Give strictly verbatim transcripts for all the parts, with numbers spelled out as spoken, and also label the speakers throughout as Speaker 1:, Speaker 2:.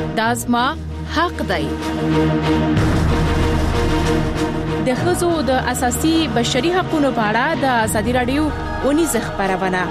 Speaker 1: دا زما حق دی. د ښځو د اساسي بشري حقوقو په اړه د ازادي رادیو اونیز خبرونه.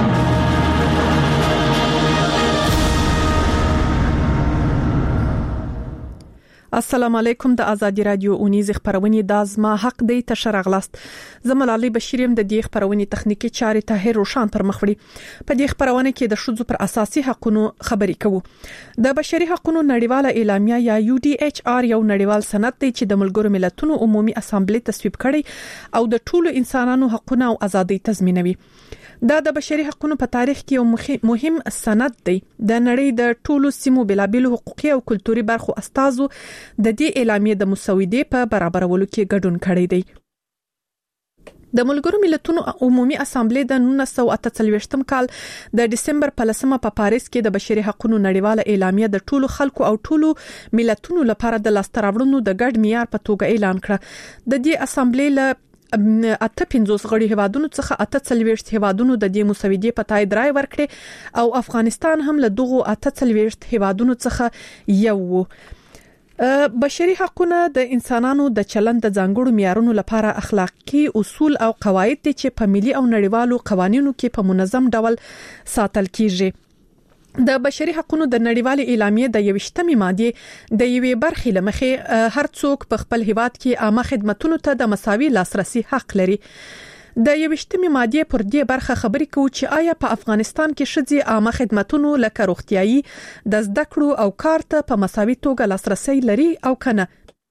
Speaker 2: السلام علیکم. د ازادي رادیو اونیز خبرونه د ازما حق دی تشر اغلاست. زملالي بشیریم د دې خبرونه تخنیکی چارې طاهر روشان پر مخ وړي. په دې خبرونه کې د شذو پر اساسي حقوقو خبرې کوو. د بشري حقوقو نړیواله اعلامیه یا یو ډي ایچ آر یو نړیوال سند دی چې د ملګرو ملتونو عمومي اسامبلې تصویب کړي او د ټولو انسانانو حقوقونه او ازادي تضمینوي. دا د بشري حقوقو په تاریخ کې یو مهم سند دی. د نړۍ د ټولو سیمو بلابل حقوقي او کلتوري برخو استازو د دې اعلامیې د مسودې په برابرولو کې ګډون کړی دی. د ملګرو ملتونو عمومي اسامبلې د نولس سوه اته څلوېښتم کال د دسمبر په لسمه په پاریس کې د بشري حقوقو نړیواله اعلامیه د ټولو خلکو او ټولو ملتونو لپاره د لاستراوړنو د ګډ معیار په توګه اعلان کړ. د دې اسامبلې له اته پنځوس غړي هیوادونو څخه اته څلوېښت هیوادونو د دې مسودې په تایید رائے ورکړي او افغانستان هم له دغه اته څلوېښت هیوادونو څخه یو و. بشري حقوقونه د انسانانو د چلند د ځانګړو معیارونو لپاره اخلاقی اصول او قواعد دي چې په ملي او نړیوالو قوانینو کې په منظم ډول ساتل کیږي. د بشري حقوقو د نړیوالې اعلامیې د یوشتمې ماده د یوې برخې لمخې هر څوک په خپل هیواد کې عامه خدماتو ته د مساوي لاسرسي حق لري. د یوشتمې ماده پر دې برخه خبرې کوي چې آیا په افغانستان کې ښځې عامه خدماتو لکه روغتيایي د زده کړو او کار ته په مساوي توګه لاسرسي لري او کنه.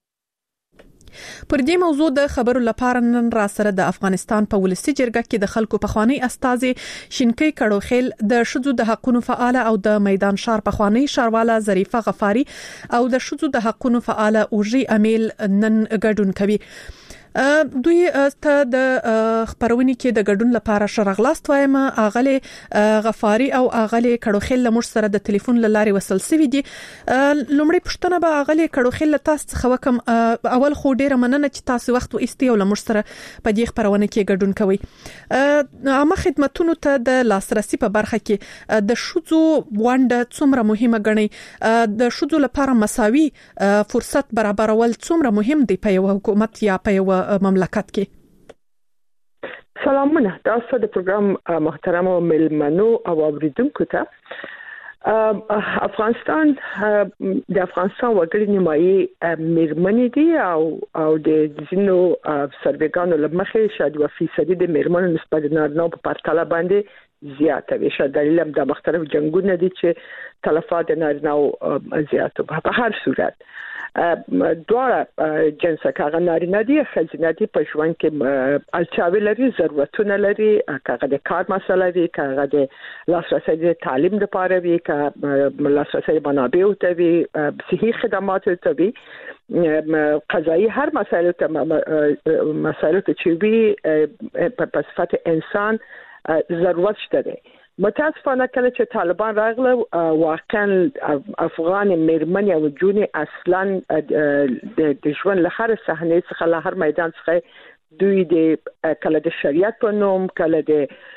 Speaker 2: پر دې موضوع د خبرو لپاره نن را سره د افغانستان په ولسی جرګه کې د خلکو پخوانی استاذ شینکی کړوخیل د شذو د حقوقو فعال او د میدان شار پخوانی شارواله ظریفه غفاری او د شذو د حقوقو فعال اوجي امیل نن ګډون کوي. دوی ته د خبرونه کې د ګډون لپاره شرغلاست وایم. اغلی غفاری او اغلی کړوخیل لمر سره د ټلیفون لارې وصل سوي دي. لومړی پښتنه به اغلی کړوخیل تاسو څخه وکم. اول خو ډیره مننه چې تاسو وخت و ایستي او لمر سره په دې خبرونه کې ګډون کوي. عامه خدماتو ته د لاسرسي په برخه کې د شذو ونده څومره مهمه ګڼي؟ د شذو لپاره مساوي فرصت برابرول څومره مهم دی په یو حکومت یا په یو مملکت کې؟
Speaker 3: سلامونه. تاسو د پروګرام محترم ملمنو او اوریدونکو ته افغانستان د افغانستان وګړي نیمایي میرمنې دي او او د ځینو سروېګانو لمخې شاید یو فیصد د میرمنو نسبت د نارینه په پرتله باندې زیاته وي. شاید دلیل هم د مختلف جنگونو دي چې تلفات د نارینه زیاتو. په هر صورت دوه جنسه کاغه نارینه دي خزینه دي په ژوند کې الچاوي لري، ضرورتونه لري، کاغه د کار مسله وي، کاغه د لاسرسي د تعلیم لپاره وي، کاغه لاسرسي منابع ته وي، صحي خدمات ته وي، قضایي هر مسایل ته مسایل ته چې وي په صفت انسان ضرورت شته. متاسفانه کله چې طالبان راغله واقعا افغان میرمنې او جونې اصلا د ژوند له هر صحنې څخه له هر میدان څخه دوی د کله د شریعت په نوم کله د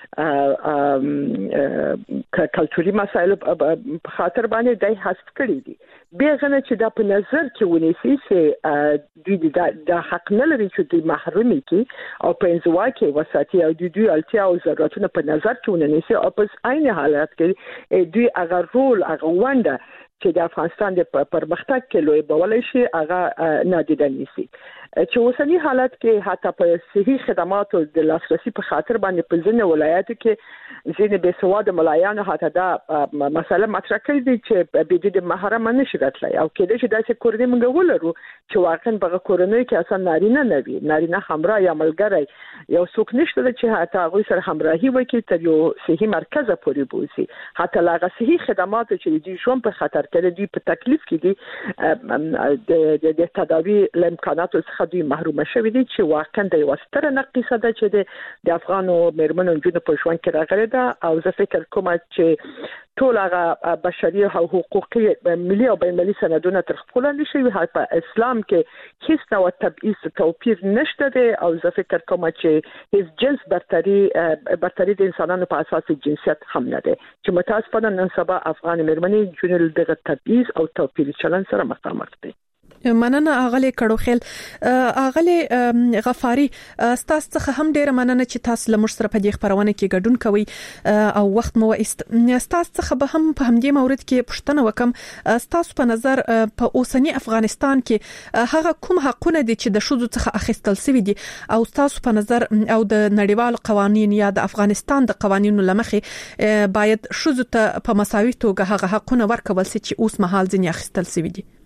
Speaker 3: کلتوري مسایل په خاطر باندې دای حذف کړی دي. بیغنه چې دا په نظر کې ونیسي چې دوی د حق نه لري چې دوی محرومي کی او په انزوا کې وساتي او دوی دوی التیا او ضرورتونه په نظر کې ونیسي او په عین حالت کې دوی هغه رول هغه ونده چې د افغانستان د پرمختګ کې لوی بولای شي هغه نادیده نیسي. چې اوسنی حالت کې حتی په صحي خدماتو د لاسرسي په خاطر باندې په ځینې ولایاتو کې ځینې بې سواده ملایانو حتی دا مسله مطرح کړې دي چې به د محرم نشي راتلای او کېدای شي داسې کورنۍ موږ ولرو چې واقعا په کورنۍ کې اصلا نارینه نه وي، نارینه همراه یا ملګری یو څوک نشته چې حتی هغه سره همراهي وکړي تر یو صحي مرکز پورې بوزي. حتی هغه صحي خدمات چې د ژوند په خطر کې دي په تکلیف کې دي د تداوی امکاناتو څخه دوی محروم شوي دي چې واقعا د یو ستره نقصه ده چې د افغانو میرمنو جنو په ژوند کې راغلي ده. او زه فکر کوم چې ټول هغه بشري او حقوقي ملي او بین‌المللي سندونه تر خپل لاندې شوی. په اسلام کې هیڅ نوع تبعیض توپیر نشته دی او زه فکر کوم چې هیڅ جنس برتري برتري د انسانانو په اساس جنسیت هم نه دی چې متاسفانه نن سبا افغان مېرمنې جنل دغه تبعیض او توپیري چلن سره مخامخ دي.
Speaker 2: مننه اغلی کړو خیل اغلی غفاری ستاسو څخه هم ډیره مننه چې تاسو لمر سره په دې خبرونه کې ګډون کوي او وخت مو است. ستاسو څخه به هم په همدې مورید کې پوښتنه وکم، ستاسو په نظر په اوسنی افغانستان کې هغه کوم حقونه دي چې د شذو څخه اخیستل شوی دي او ستاسو په نظر او د نړیوال قوانين یا د افغانستان د قوانینو لمخې باید شذو ته په مساوي توګه هغه حقونه ورکول شي چې اوس مهال ځنی اخیستل شوی دي؟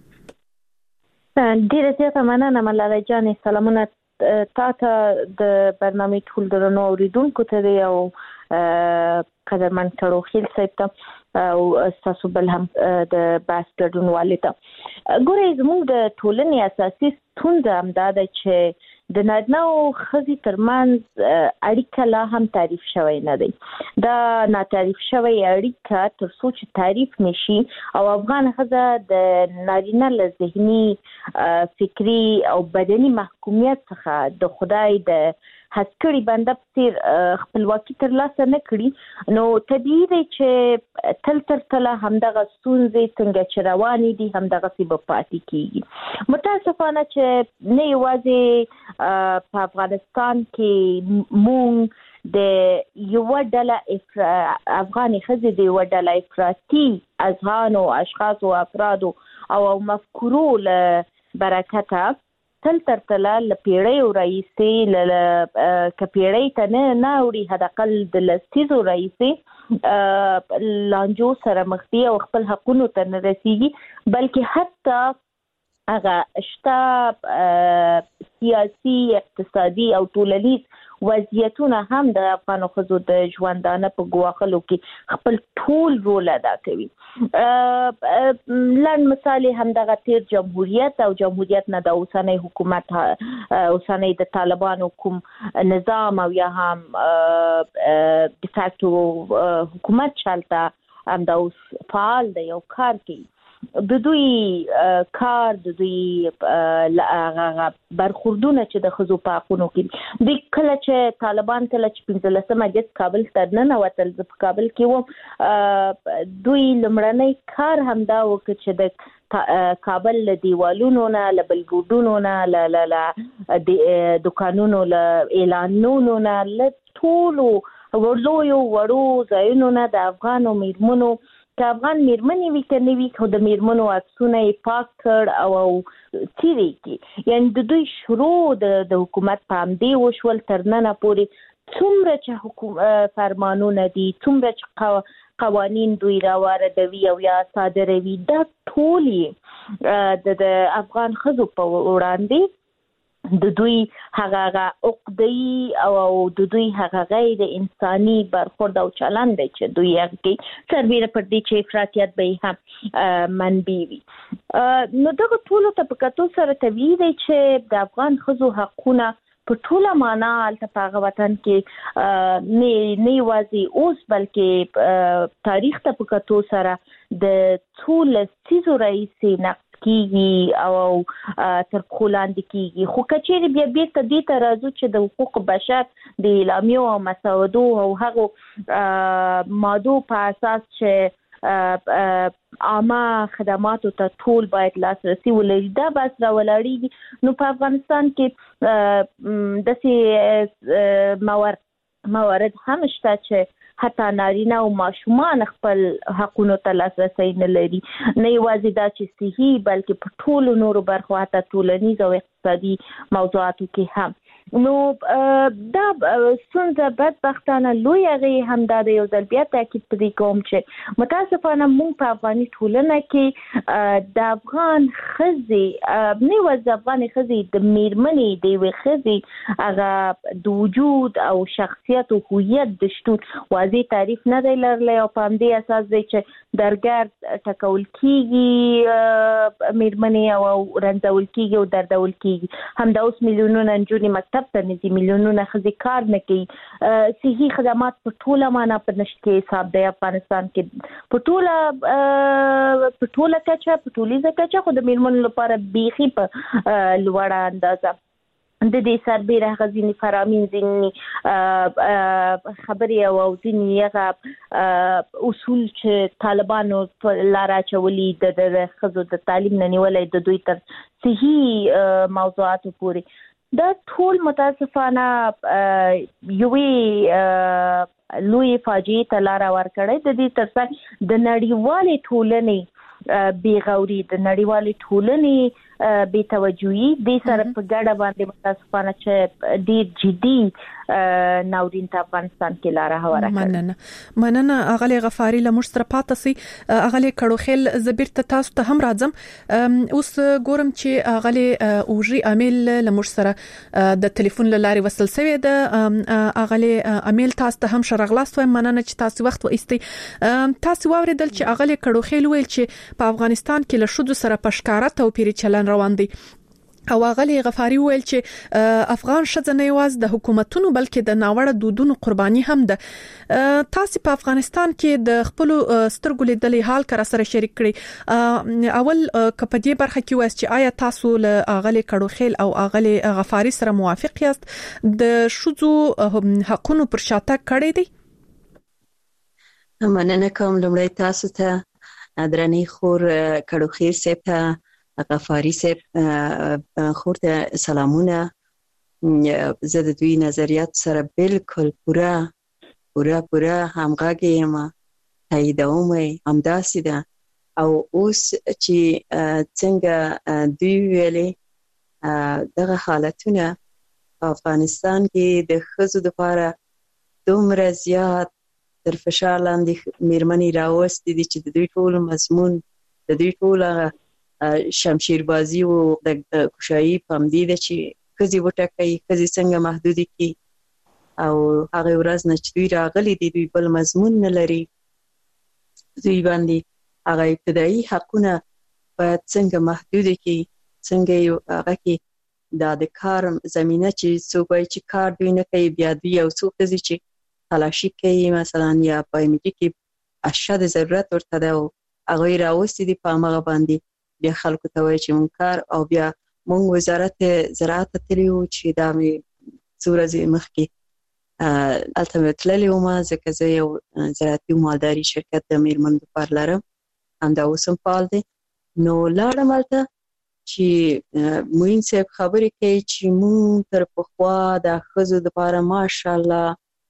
Speaker 4: ډیره زیاته مننه ملاله جان. سلامونه تاسو د برنامه ټول درنو اوریدونکو ته او قدرمن کړو خیل صاحب ته او تاسو بل هم د باس ګډون والته. ګورې زموږ د ټولنې اساسي ستونزه هم دا ده چې د نارینه او ښځې ترمنځ اړیکه لا هم تعریف شوی نه دی. دا ناتعریف شوی اړیکه تر څو چې تعریف نشي او افغان ښځه د نارینه له ذهني فکری او بدني محکومیت څخه د خدای د هڅکړي بنده په خپلواکي ترلاسه نه کړي نو طبیعي دی چې تل تر تل همدغه ستونزې څنګه چې روانې دي همدغه سی به پاتې کیږي. متاسفانه چې نه یوازې په افغانستان کې مونږ د یو ډله افغاني ښځې د یو ډله افراطي اذهان او اشخاص او افراد او مفکورو له برکته تل تر تل ل پیړۍ او رئیسي ل کپیړۍ ته نه ناوړي هدقل د لسیزو رئیسي لانجو سره مخ دي او خپل حقونو ته نه رسیږي بلکې حتی هغه شته سیاسي اقتصادي او ټولنیز وضعیتونه هم د افغان ښځو د ژوندانه په ګواښلو کې خپل ټول رول ادا کوي. لنډ مثال هم دغه تیر جمهوریت او جمهوریت نه د اوسنۍ حکومت اوسنۍ د طالبانو کوم نظام او یا هم د فاکتو حکومت چلته هم د اوس فعال دی او کار کوي. د دوی کار د دوی برخوردونه چې د ښځو په حقونو کې د کله چې طالبان کله چې پنځلسمه اگست کابل ته ننوتل زه په کابل کې وم دوی لومړنی کار همدا وکړ چې د کابل له دیوالونو نه له بلبوردونو نه له دکانونو له اعلانونو نه له ټولو ورلویو وړو ځایونو نه د افغانو میرمنو که افغان میرمنې وي که نه وي خو د میرمنو عکسونه یې پاک کړ او څیرې کې یعنی د دوی شروع د حکومت په همدې وشول تر ننه پورې څومره چې حکومت فرمانونه دي څومره چې قوانین دوی راواردوي او یا صادروي دا ټول د افغان ښځو په وړاندې د دوی هغه عقدي او د دوی هغه غیر انساني برخورد او چلند دی چې دوی هغه کې سربېره پر دې چې افراطیت به هم منبي وي. نو دغه ټول ته په کتو سره طبیعي دی چې د افغان ښځو حقونه په ټوله معنا هلته په هغه وطن کې نه یوازې اوس بلکې تاریخ ته په کتو سره د څو لسیزو راهیسې نقد کیږي او تر پخو لاندې کیږي. خو کچېرې بیا بیرته دې ته راځو چې د حقوق بشر د اعلامیو او مسودو او هغو مادو په اساس چې عامه خدماتو ته ټول باید لاسرسي ولري دا بس راولاړېږي. نو په افغانستان کې داسې موارد موارد هم شته چې حتی نارینه او ماشومان خپل حقونو ته لاسرسی نه لري. نه یوازې دا چې صحي بلکې په ټولو نورو برخو حتی ټولنیز او اقتصادي موضوعاتو کې هم. نو دا ستونزه بدبختانه لوی هغې همدا د یو ځل بیا تاکید پرې کوم چې متاسفانه موږ په افغاني ټولنه کې د افغان ښځې نه یوازې د افغانې ښځې د میرمنې د یوې ښځې هغه د وجود او شخصیت او هویت د شتون واضح تعریف نه دی لرلی او په همدې اساس دی چې درګرد ټکول کېږي میرمنې او رنځول کېږي او دردول کېږي. همدا اوس میلیونونه نجونې مکتب مکتب ته نزي میلیونونه ښځې کار نه کوي صحي خدمات په ټوله معنا په نشته حساب دی افغانستان کې په ټوله په ټوله کچه په ټولیزه کچه خو د میرمنو لپاره بیخي په لوړه اندازه د دې سربېره غزيني فرامین ځینی خبري او ځینی هغه اصول چې طالبانو لاره چولي د خزو د تعلیم نه نیولې د دوی تر صحي موضوعاتو پورې دا ټول متاسفانه یوې لوی فاجعه ته لاره ورکړې د دې ترڅنګ د نړیوالې ټولنې بیغوري د نړیوالې ټولنې بے توجهي د سره په ګډه باندې متاسفانه چې ډیر جدي ناورین ته افغانستان کې لاره هواره
Speaker 2: مننه مننه اغلی غفاری له مشتره پاتسي اغلی کړو خل زبیر ته تاسو ته هم راځم اوس ګورم چې اغلی اوجي امیل له مشتره د ټلیفون لاري وصل سوی د اغلی امیل تاسو ته هم شرغلاست و مننه چې تاسو وخت و استي تاسو واوریدل چې اغلی کړو خل ویل چې په افغانستان کې له شودو سره پښکارا توپیر چلن روان دي او غلي غفاری ویل چې افغان شذ نه یواز د حکومتونو بلکې د ناوړه دودونو قرباني هم ده تاسو په افغانستان کې د خپل سترګو لیدلې حال کر سره شریک کړي اول کپدی برخه کې واس چې آیا تاسو له غلي کډو خیل او غلي غفاری سره موافق یاست د شذو حقونو پر شاته کړی دي
Speaker 5: مننه کوم لمړی تاسو ته درنی خور کډو خیر سپه غفاری صاحب خورته سلامونه زه د دوی نظریات سره بالکل پورا پورا پورا همغږی یم تاییدوم همداسې ده او اوس چې څنګه دوی ویلي دغه حالتونه په افغانستان کې د ښځو لپاره دومره زیات تر فشار لاندې میرمنې راوستي دي چې د دوی ټول مضمون د دوی ټول شمشیر بازی او د کوشایي پامدی د چې کزي وټکای کزي څنګه محدودي کی او هغه ورځ نه چې دوی راغلي دي دوی بل مضمون نه لري دوی باندې هغه ابتدایي حقونه باید څنګه محدود کی څنګه یو هغه کې د کار زمينه چې څوک چې کار دوی نه کوي بیا دوی او څوک چې تلاشي کوي مثلا یا پایمیټي کې اشد ضرورت ورته ده هغه راوستي دي په هغه باندې بیا خلکو ته وایي چې مونږ کار او بیا مونږ وزارت زراعت ته تللیو چې دا مې څو ورځې مخکې هلته مې تللې وم ځکه زه یو زراعتي مالداري شرکت د میرمنو لپاره لرم همدا اوس هم فعال دی نو لاړم هلته چې معین صاحب خبرې کوي چې مونږ تر پخوا د ښځو لپاره ماشاءالله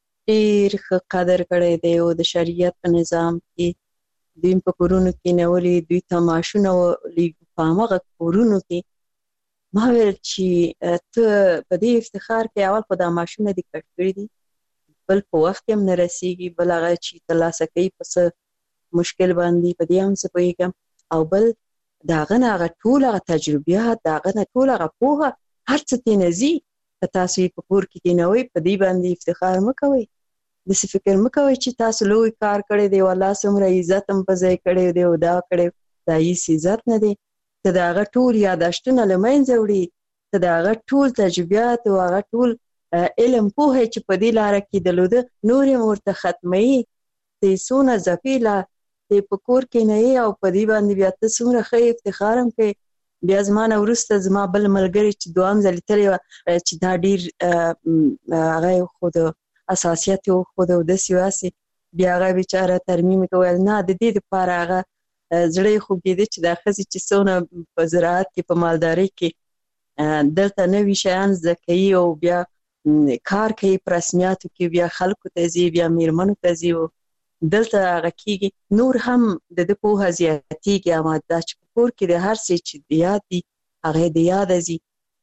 Speaker 5: ډېر ښه قدر کړی دی او د شریعت په نظام کې دوی په کورونو کې نولې دوی ته معاشونه په هغه کورونو کې ما ویل چې ته په دې افتخار کې اول په دا معاشونه دي کټ کړی دي بل په وخت هم نه رسیږي بل هغه چې ترلاسه کوي په څه مشکل باندې په دې هم څه پوهېږم او بل د هغه نه هغه ټول هغه تجربیات د هغه نه ټول هغه پوهه هر څه ترې نه ځي که تاسو یې په کور کې کېنوئ په دې باندې افتخار مه کوئ داسې فکر مه کوئ چې تاسو لوی کار کړی دی او الله څومره عزت هم په ځای کړی دی او دا کړی دا هېڅ عزت نه دی ته د هغه ټول یاداشتونه له منځه وړي ته د هغه ټول تجربیات او هغه ټول علم پوهه چې په دې لاره کې درلوده نور یې ورته ختموي ته یې څونه ځپې لا ته یې په کور کې نه یې او په دې باندې بیا ته څومره ښه افتخار هم کوې بیا زما نه وروسته زما بل ملګري چې دوهم ځل یې تللی وه چې دا ډېر هغه یې خو د اساسیت یو خود او داسې واسي بیا هغه بیچاره ترمیم کوي نه د دې لپاره هغه زړه خو کېده چې دا ښځې چې څونه په زراعت کې په مالدارۍ کې دلته نوي شیان زده کوي او بیا کار کوي په رسمیاتو کې بیا خلکو ته ځي بیا میرمنو ته ځي او دلته هغه کېږي نور هم د ده پوهه زیاتېږي اما دا چې په کور کې د هر څه چې د یاد دي هغه د یاده ځي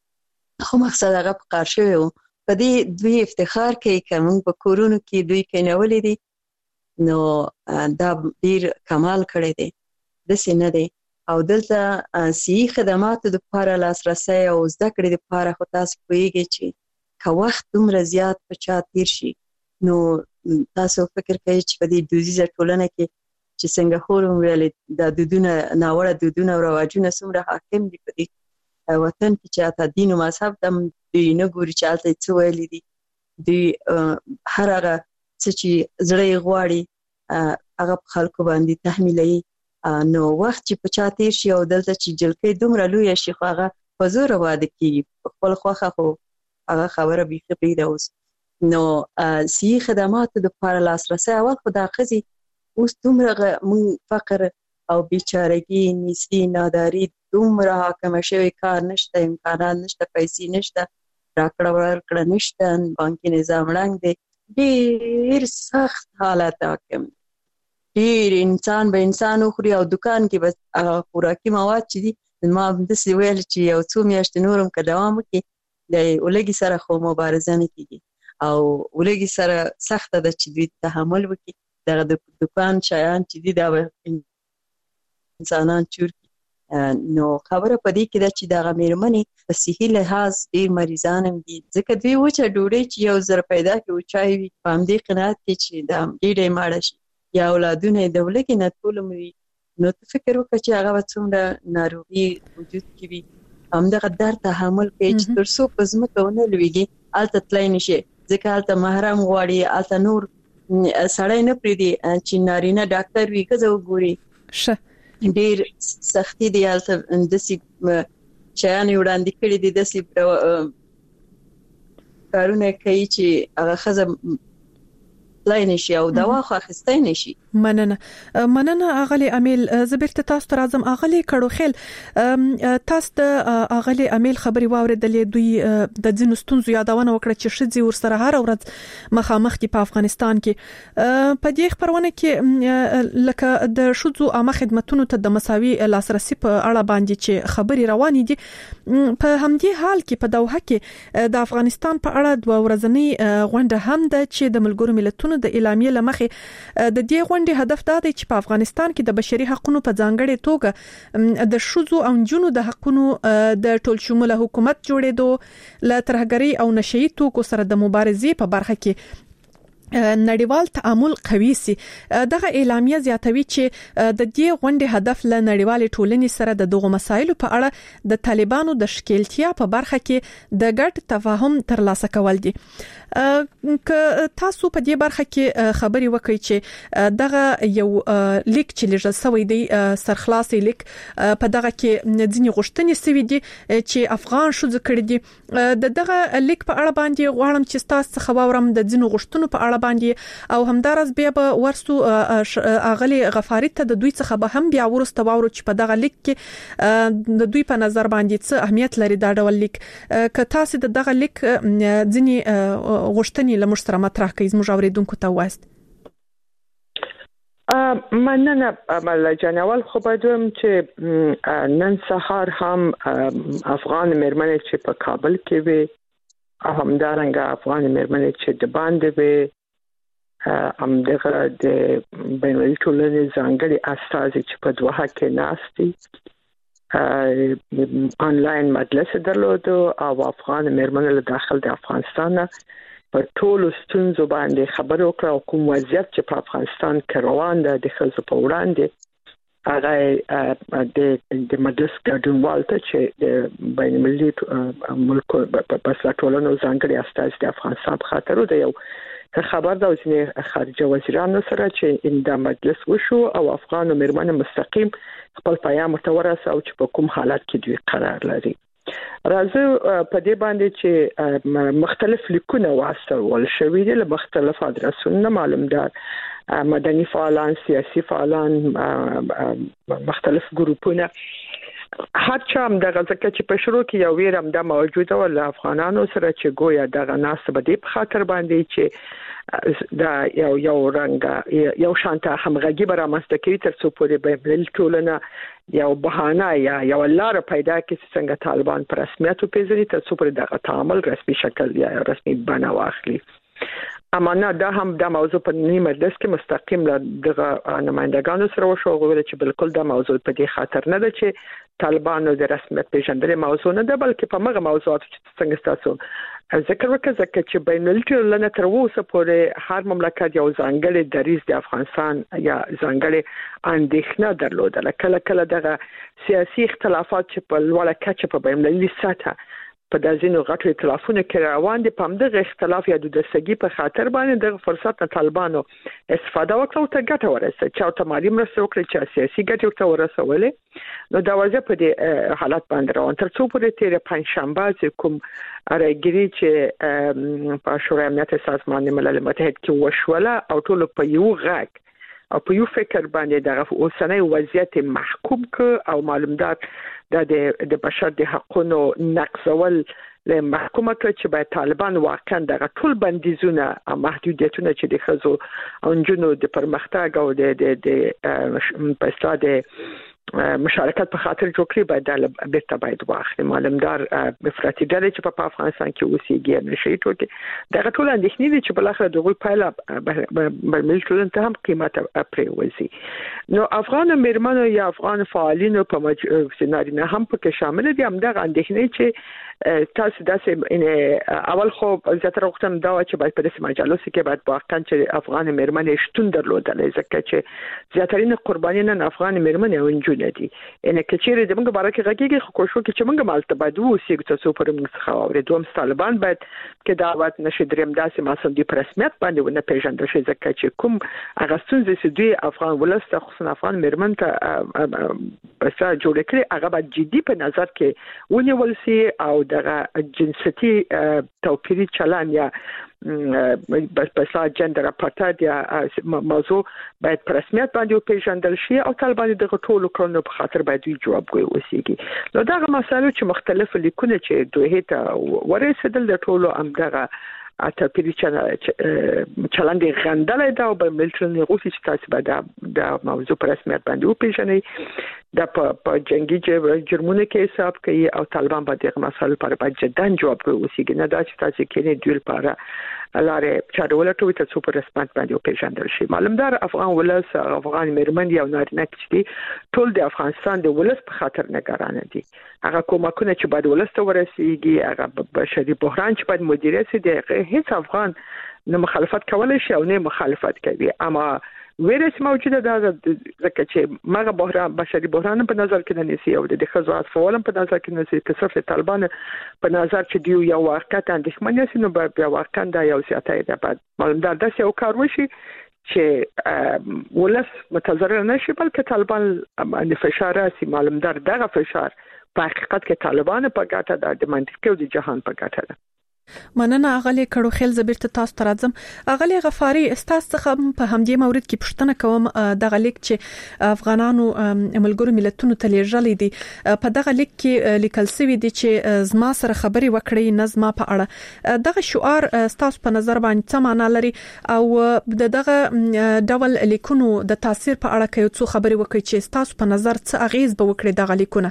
Speaker 5: خو مقصد هغه په کار شوی و په دې دوی افتخار کوي که موږ په کورونو کې دوی کېنولي دي نو دا ډېر کمال کړی دی داسې نه دی او دلته صحي خدماتو دپاره لاسرسی او زده کړې دپاره خو تاسو پوهېږئ چې که وخت دومره زیات په چا تیر شي نو تاسو فکر کوئ چې په دې دودیزه ټولنه کې چې څنګه خور هم ویلې دا دودونه ناوړه دودونه او رواجونه څومره حاکم دي په دې وطن کې چې حتی دین او مذهب ته دوی نه ګوري چې هلته څه ویلي دي. دوی هر هغه څه چې زړه یې غواړي هغه په خلکو باندې تحمیلوي. نو وخت چې په چا تیر شي او دلته چې جلکۍ دومره لویه شي خو هغه په زوره واده کېږي، په خپل خوښه خو هغه خبره بیخي پرېږده اوس. نو صحي خدماتو دپاره لاسرسی اول خو دا ښځې اوس دومره موږ فقر او بیچارګي، نیستي، ناداري دومره حاکمه شوې، کار نشته، امکانات نشته، پیسې نشته، راکړه ورکړه نشته، بانکي نظام ړنګ دی، ډېر سخت حالت حاکم دی. ډېر انسان به انسان وخوري او دکان کې به هغه خوراکي مواد چې دي، ما همداسې ویل چې یو څو میاشتې نور هم که دوام وکړي د ولږې سره خو مبارزه نه کېږي او ولږې سره سخته ده چې دوی تحمل وکړي. دغه د دکان شیان چې دي دا به انسانان چور کړي. نو خبره په دې کې ده چې دغه مېرمنې په صحي لحاظ ډېر مریضان هم دي، ځکه دوی وچه ډوډۍ چې یو زر پیدا کړي وچای وي په همدې قناعت کې چې دا ډېره ماړه شي یا اولادونه یې د ولږې نه ټول مري. نو ته فکر وکړه چې هغه به څومره ناروغي وجود کې وي. همدغه درد تحمل کوي چې تر څو په ځمکه ونه لویږي هلته تللی نه شي، ځکه هلته محرم غواړي، هلته نور سړی نه پرېږدي چې نارینه ډاکټر وي ښځه وګوري.
Speaker 2: ښه
Speaker 5: ډېر سختي دی هلته، داسې شیان یې وړاندې کړي دي، داسې کارونه کوي چې هغه ښځه تللی نه شي او دوا خو اخیستی نه شي.
Speaker 2: مننه مننه اغلی امیل. زه بیرته تاسو ته راځم. اغلی کړوخیل، تاسو د اغلی امیل خبري واوریدلې، دوی د ځینو ستونزو یادونه وکړه چې ښځې ورسره هر ورځ مخامخ دي په افغانستان کې. په دې خبرونه کې لکه د ښځو عامه خدماتو ته د مساوي لاسرسي په اړه باندې چې خبري روانې دي، په همدې حال کې په دوحه کې د افغانستان په اړه دوه ورځنۍ غونډه هم ده چې د ملګرو ملتونو د اعلامیې لمخې د دې غونډې هدف دا دی چې په افغانستان کې د بشري حقوقو په ځانګړې توګه د ښځو او نجونو د حقوقو د ټول شموله حکومت جوړېدو، له ترهګرۍ او نشئی توکو سره د مبارزې په برخه کې نړیوال تعامل قوي سي. دغه اعلامیه زیاتوي چې د دې غونډې هدف له نړیوالې ټولنې سره د دغو مسایلو په اړه د طالبانو د شکلتیا په برخه کې د ګډ تفاهم ترلاسه کول دي. که تاسو په دې برخه کې خبري وکړئ چې دغه یو لیک چې لږ سوي دی سرخلاصي لیک، په دغه کې ځینې غوښتنې سوي دي چې افغان ښځو کړې دي. د دغه لیک په اړه باندې غواړم چې تاسو څخه واورم د ځینو غوښتنو په اړه باندې، او همدارس بیا به ورسو اغلی غفاری ته د دوی څخه به هم بیا ورسته واورو چې په دغه لیک کې د دوی په نظر باندې څه اهمیت لري دا ډول لیک. که تاسو د دغه لیک ځینې غوښتنې له موږ سره مطرح کړئ زموږ اوریدونکو ته وایست.
Speaker 3: مننه عمل جنوال. خو بدوم چې نن سهار هم افغان مېرمنې چې په کابل کې وي، همدارنګه افغان مېرمنې چې د باندې وي، همدغه د بین‌المللي ټولنې ځانګړي استازي چې په دوحه کې ناست دي آنلاین مجلس درلودو او افغان مېرمنې له داخل د افغانستان په ټولو ستونزو باندې خبرې وکړه او کوم وضعیت چې په افغانستان کې روان دی د ښځو په وړاندې هغه د د مجلس ګډونوال ته چې د بین‌المللي ملکو په ټولنو ځانګړي استازي د افغانستان په خاطر د یو خبر دا ځنې خارجه وزیرانو سره چې دا مجلس وشو او افغان مېرمنې مستقیم خپل پیغام ورته او چې په کوم حالت کې دوی قرار لري. راځو په دې باندې چې مختلف لیکونه واستول شوي دي له مختلف ادرسونو، معلومدار مدني فعالان، سیاسي فعالان، مختلف ګروپونه، هر چا هم دغه ځکه چې په شروع کې یو ویر هم د موجوده ول افغانانو سره چې ګویا دغه ناس به دې په خاطر باندې چې دا یو یو رنګ یو شانته همغږي برامسته کوي تر څو پورې به بل ټولنه یو بهانه یا یو لار پیدا کړي چې څنګه طالبان پر رسمیت پیژني تر څو پورې دغه تعامل رسمي شکل یا رسمي بڼه واخلي. اما نه دا هم د موضوع په نیمه مجلس کې مستقیم له دغه نمائندګانو سره وشو، غوړي چې بالکل دا موضوع په دې خاطر نه ده چې طالبانو د رسمیت پیژندلې موضوع نه ده، بلکې په مغه موضوعات چې څنګه تاسو ذکر وکړه ځکه چې بین‌المللي ټولنه تر اوسه پورې هر مملکت یو ځانګړي دریځ د افغانستان یا ځانګړي اندېښنه درلوده. کله کله دغه سیاسي اختلافات چې په لوړه کچه په بین‌المللي سطح په دازینو غټو ائتلافونو کې روان دي. په همدغه اختلاف یا د دسګي په خاطر باندې د فرصت نه طالبانو استفاده وکړه او ته ګټه ورسوي چې او ته مالي مرسته وکړي چې سیاسي ګټه ورته ورسولې. نو دا وجه په دې حالت باندې روان تر څو پورې تیر پنځشنبه چې کوم راګری چې په شورای امنیت سازمان ملل متحد کې وشوله او ټول په یو غږ او په یو فکر باندې د اوسنۍ وضعیت محکوم ک او معلومات د د بشر د حقوقو نقضول له محکومه کړ چې باید طالبان واقعا د ټول بندیزونه او محدودیتونه چې د خزو او جنو د پرمختګ او د د په استاده مشارکت په خاطر جوړ کړی باید د بیرته باید واخلي. معلومدار افراطي ډلې چې په افغانستان کې اوسېږي نشي ټوکې دا ټول اندېښنې دي چې بل اخر دغه پایله برمل ټولن ته هم قیمت پرېوځي. نو افغان میرمنو یا افغان فعالینو په سيناريو هم پکې شامل دي. هم دا اندېښنې چې تاسو داسې اول خو زیاتره وختم دا چې باید په داسې مجالس کې باید واقعا چې افغان میرمنې شتون درلودل ځکه چې زیاترین قربانیان افغان میرمنې او نجونې دي. ان کې چې د موږ باره کې غږیږي خو کوشش کوي چې موږ مالته باید وسیګ تاسو پر موږ څخه اورې دوم طالبان باید کې دعوت نشي دریم داسې ماسم دي پرسمیت باندې ونه پیژندل شي ځکه چې کوم اغستون د سدوی افغان ولست خصوصا افغان میرمن ته بس جوړ کړي هغه باید جدي په نظر کې ونیول شي او دغه جنسيتي توپیري چلن یا بس بس جندر اپارتاید یا موضوع باید په رسمیت باندې پیژندل شي او طالبان دغه ټولو کړنو په خاطر باید جوابګوي وسیږي. نو دغه مسایل چې مختلف لیکونه چې دوی ته ورسېدل د ټولو امدغه اته پیری چلند غندل دا او په ملتون روسي چې تاسو به د موضوع په رسمیت باندې وپیژنئ. د په جنگي جرمونو کې حساب کوي او طالبان باید دغه مسایل پر باید جداً جواب وسیږي. نه دا چې تاسو کې نه دوی لپاره لاره چارواله ټوي ته څو پر رسمیت باندې وپیژندل شي. معلومدار افغان ولس افغان میرمن یو نارینه چې ټول د افغانستان د ولس په خاطر نگران دي. هغه کومکونه چې باید ولس ته ورسیږي هغه بشري بحران چې باید مدیریت شي د هیڅ افغان نه مخالفت کولای شي او نه مخالفت کوي. اما ویروس موجوده ده ځکه چې مغه بحران بشري بحران په نظر کې نه نیسي او د خزوات فعالم په نظر کې نه نیسي که صرف طالبان په نظر چې دی یو واقعیت اندېښمنه سي نو بیا واقعا دا یو سیاته ده. بعد معلومدار داسې یو کار وشي چې ولس متضرر نشي بلکې طالبان باندې فشار راسي. معلومدار دغه فشار په حقیقت کې طالبان په ګټه ده د منطقي او د جهان په ګټه ده.
Speaker 2: مننه اغلی کړو خل زبرت تاسو ترازم اغلی غفاری استاس څخه په همدې مورید کې پښتنه کوم دغه لیک چې افغانانو ملګرو ملتونو ته لیږلې دي په دغه لیک کې لیکل شوی دی چې زما سره خبري وکړي نظم په اړه دغه شعار تاسو په نظر باندې څه معنا لري او دغه ډول لیکونو د تاثیر په اړه کې څه خبري وکړي چې تاسو په نظر څه اغیز به وکړي دغه لیکونه؟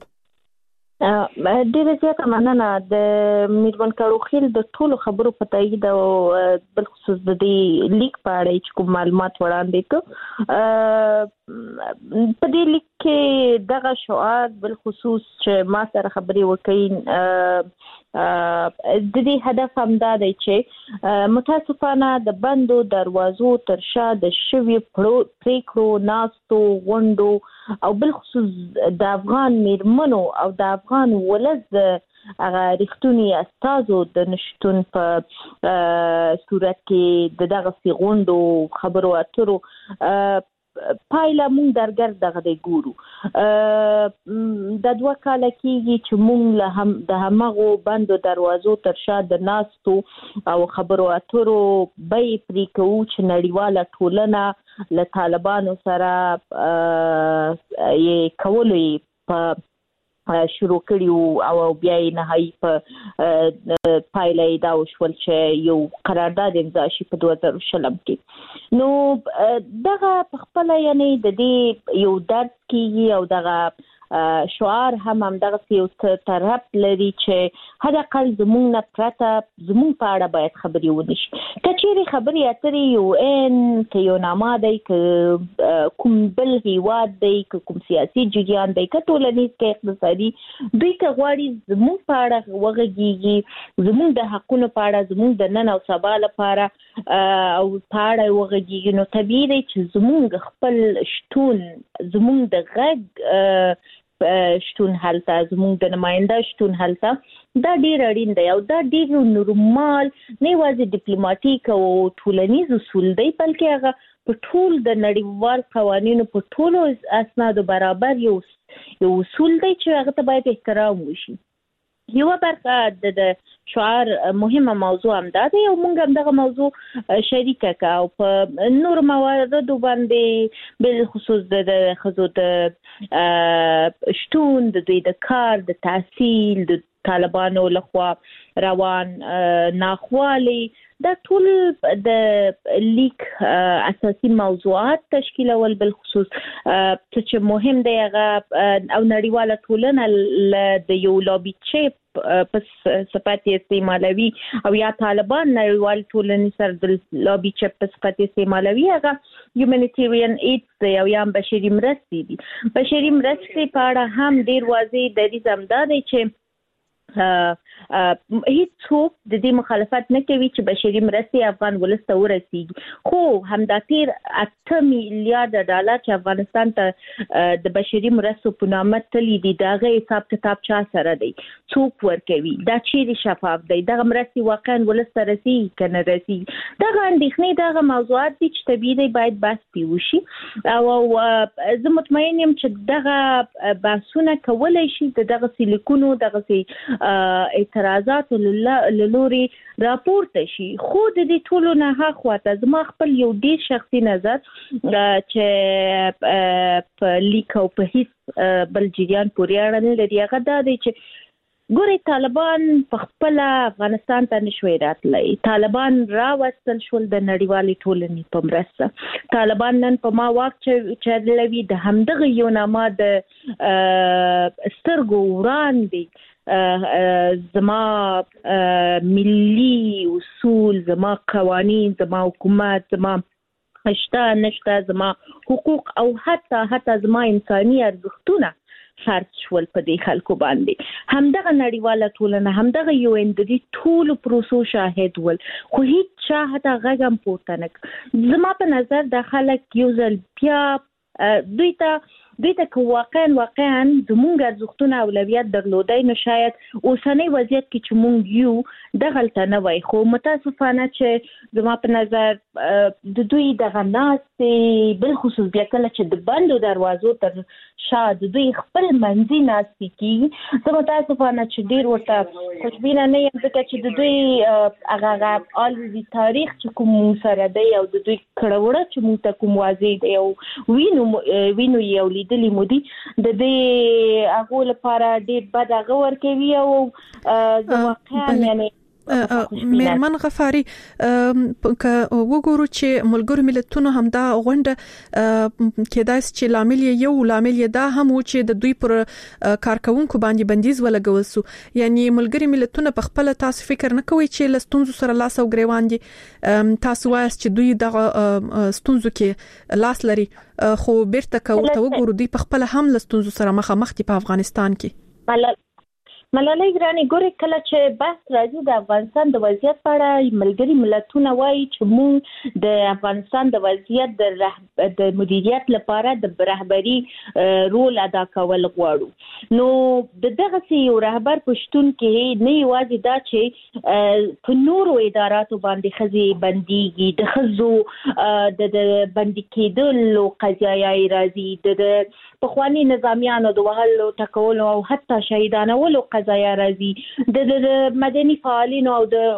Speaker 4: ډیره زیاته مننه د میرمن کاروخیل د ټولو خبرو په تایید او بل خصوص د دې لیک په اړه چې کوم معلومات وړاندې کړ. په دې لیک کې دغه شعار بل خصوص چې ما سره خبرې وکړي د دې هدف هم دا دی چې متاسفانه د بندو دروازو تر شا د شوی پریکړو ناستو غونډو او بل خصوص د افغان میرمنو او د افغان ولز هغه رښتونی استازو د نشټون په صورت کې د دغه غونډو خبرو اترو پایله مونږ درګر دغه دی ګورو. د دوه کال کېږي چې مونږ له هم د همغو بندو دروازو تر شا د ناستو او خبرو اترو به پرې کوو چې نړیواله ټولنه له طالبانو سره یې کولو په شروع کړیو او بیا یې نهایي په پایله دا وشول چې یو قرارداد امضا شي په دوه زره شلم کې. نو دغه په خپله یعنی د دې یو درد کېږي او دغه شعار هم هم دغه یو طرف لري چې هدا قل زمونږ نه پرته زمونږ په اړه باید خبرې ونشي. کچېرې خبرې اترې یو ان که یو نامه دی که کوم بل هیواد دی که کوم سیاسي جریان دی که ټولنیز که اقتصادي دوی که غواړي زمونږ په اړه وغږیږي زمونږ د حقونو په اړه زمونږ د نن او سبا لپاره او په اړه وغږیږي نو طبیعي دی چې زمونږ خپل شتون زمونږ د غږ شتون هلته زموږ د نماینده شتون هلته دا ډیر اړین دی او دا ډیر نورمال نه یوازې ډیپلوماټیک او ټولنیز اصول دی بلکې هغه په ټول د نړیوال قوانینو په ټولو اسنادو برابر یو یو اصول دی چې هغه ته باید احترام وشي. یو برخه د شعار مهمه موضوع هم ده او موږ هم دغه موضوع شریکه کا او په نور مواردو باندې بل خصوص د خزو د شتون د دوی د کار د تحصیل د طالبانو لخوا روان ناخوالي دا ټول د لیک اساسي موضوعات تشکیلول بل خصوص چې مهم دی هغه او نړیواله ټولنه د یو لابي چیپ په صفت استعمالوي او یا طالبان نړیوال ټولنې سره د لابي چیپ په صفت استعمالوي هغه هیومانیټیرین ایډز او یا بشري مرستې دي. بشري مرستې په اړه هم ډیر واضح دریځ هم دا دی چې هیڅ څوک د دې مخالفت نه کوي چې بشري مرستې افغان ولس ته ورسیږي، خو همدا تیر اته میلیارډ ډالر چې افغانستان ته د بشري مرستو په نامه تللی دي دغه حساب کتاب چا سره دی، څوک ورکوي، دا چیرې شفاف دی، دغه مرستې واقعا ولس ته رسیږي کنه رسیږي. دغه اندېښنې دغه موضوعات دي چې طبیعي دی باید بحث پې وشي او زه مطمئن یم چې دغه بحثونه کولای شي د دغه لیکونو دغه اعتراضات لوري راپورته شي. خو د دې ټولو نه هاخواته زما خپل یو ډیر شخصي نظر چې په لیک او په هیڅ بل جریان پورې اړه نه لري هغه دا دی چې ګوري طالبان په خپل افغانستان ته نشوي راتلی، طالبان راوستل شول د نړیوالې ټولنې په مرسته، طالبان نن په ما واک چلوي د همدغه یو نامه د سترګو وړاندې زما ملي اصول، زما قوانین، زما حکومت، زما شته نشته، زما حقوق او حتی حتی زما انساني ارزښتونه فرض شول په دې خلکو باندې. همدغه نړیواله ټولنه همدغه یو ان د دې ټولو پروسو شاهد ول، خو هیڅ چا حتی غږ هم پورته نه کړ. زما په نظر د خلک یو ځل بیا دوی ته دوی ته که واقعا واقعا زمونږ ارزښتونه اولویت درلودای نو شاید اوسنی وضعیت کې چې مونږ یو دغلته نه وای. خو متاسفانه چې زما په نظر د دوی دغه ناستې بل خصوص بیا کله چې د بندو دروازو تر شا د دوی خپل منځي ناستې کېږي، زه متاسفانه چې ډېر ورته خوشبینه نه یم ځکه چې د دوی هغه الوزي تاریخ چې کوم سره دی او د دوی کړهوړه چې مونږ ته کوم واضح دی او وینو وینو یو دلی مودي د دې هغه لپاره ډېر بد هغه ورکوي او واقعا یعنی
Speaker 2: میرمن غفاری که وګورو چې ملګرو ملتونو همدا غونډه کېدای چې لامل یو لامل دا هم و چې د دوی پر کارکونکو باندې بندیز ولګول سو، یعنی ملګری ملتونو په خپل تاسو فکر نه کوي چې لستونزو سره لاس او ګریوان دي، تاسو وایي چې دوی د ستونزو کې لاس لري، خو بیرته کوته وګورو دوی په خپل هم لستونزو سره مخامخ دي په افغانستان کې.
Speaker 4: ملالۍ ګراني ګوري کله چې بحث راځي د افغانستان د وضعیت په اړه ملګری ملتونه وایي چې موږ د افغانستان د وضعیت د رح... د مدیریت لپاره د رهبری رول ادا کول غواړو. نو د دغه یو رهبر پښتون کې نه یوازې دا چې په نورو اداراتو باندې خزي بنديږي، د خزو د بندي کېدل قضایي راځي، د پخوانی نظامیانو د وهلو ټکولو او حتی شهیدانولو قضایا راځي، د مدني فعالینو او د